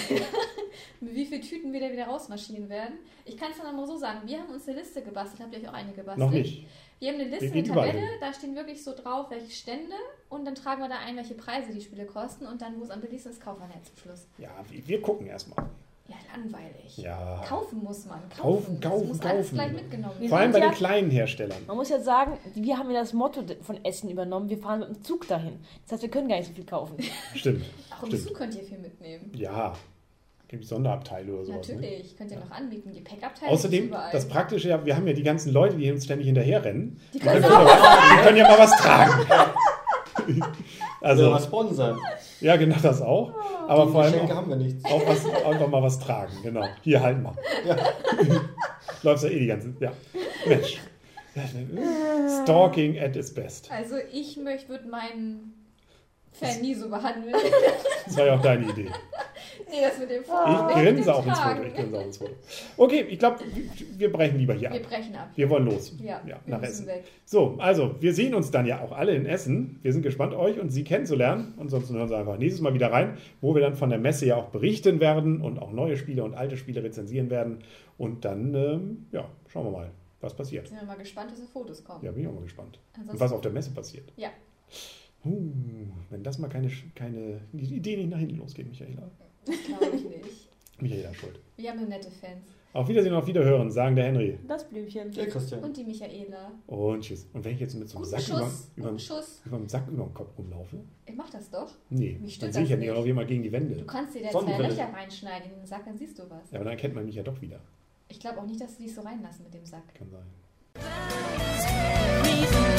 wie viele Tüten wir da wieder rausmarschieren werden. Ich kann es dann mal so sagen, wir haben uns eine Liste gebastelt. Habt ihr euch auch eine gebastelt? Noch nicht. Wir haben eine Liste, Wir eine gehen überall Tabelle, hin. da stehen wirklich so drauf, welche Stände und dann tragen wir da ein, welche Preise die Spiele kosten und dann, wo es am billigsten ist, kaufen wir halt zum Schluss. Ja, wir, wir gucken erstmal. Ja, langweilig. Ja. Kaufen muss man. Kaufen, Kaufen, kaufen, das muss alles kaufen. gleich mitgenommen Wir Vor allem bei sind den ja- kleinen Herstellern. Man muss jetzt sagen, wir haben ja das Motto von Essen übernommen, wir fahren mit dem Zug dahin. Das heißt, wir können gar nicht so viel kaufen. Stimmt. Auch im Stimmt. Zug könnt ihr viel mitnehmen. Ja. Gibt es Sonderabteile oder sowas. Ne? Natürlich, könnt ihr noch anbieten. Gepäckabteile Außerdem, gibt's überall. das Praktische, ja, wir haben ja die ganzen Leute, die uns ständig hinterherrennen. Die Die können können, ja, die können ja mal was tragen. Also Also, was sponsern. ja, genau das auch. Aber vor allem Geschenke auch, haben wir nichts. auch was, einfach mal was tragen. Genau. Hier, halt mal. Ja. Läufst ja eh die ganze Ja. Mensch. Stalking at its best. Also ich möchte, würde meinen Fan nie so behandeln. Das war ja auch deine Idee. Nee, das mit dem Foto. Ich nicht mit grinse dem auch ins Foto. Tragen. Ich grinse auch ins Foto. Okay, ich glaube, wir brechen lieber hier Wir ab. brechen ab. Wir wollen los. Ja, ja wir nach müssen Essen. weg. So, also, wir sehen uns dann ja auch alle in Essen. Wir sind gespannt, euch und Sie kennenzulernen. Ansonsten hören Sie einfach nächstes Mal wieder rein, wo wir dann von der Messe ja auch berichten werden und auch neue Spiele und alte Spiele rezensieren werden. Und dann, ähm, ja, schauen wir mal, was passiert. Sind wir mal gespannt, dass die Fotos kommen. Ja, bin ich auch mal gespannt. Und Ansonsten, was auf der Messe passiert. Ja. Uh, wenn das mal keine, keine die Idee nicht nach hinten losgeht, Michaela. Das glaube ich nicht. Michaela schuld. Wir haben nur nette Fans. Auf Wiedersehen und auf Wiederhören, sagen der Henry. Das Blümchen. Der Christian. Und die Michaela. Und tschüss. Und wenn ich jetzt mit so einem Guten Sack über, Schuss. über, Guten Schuss. über dem Sack über dem Kopf rumlaufe? Ich mach das doch. Nee, Mich dann stört sehe ich ja das nicht nicht. auch jemand gegen die Wände. Du kannst dir da zwei Sonnenbrille. Löcher reinschneiden in den Sack, dann siehst du was. Ja, aber dann erkennt man mich ja doch wieder. Ich glaube auch nicht, dass sie dich so reinlassen mit dem Sack. Kann sein. Reason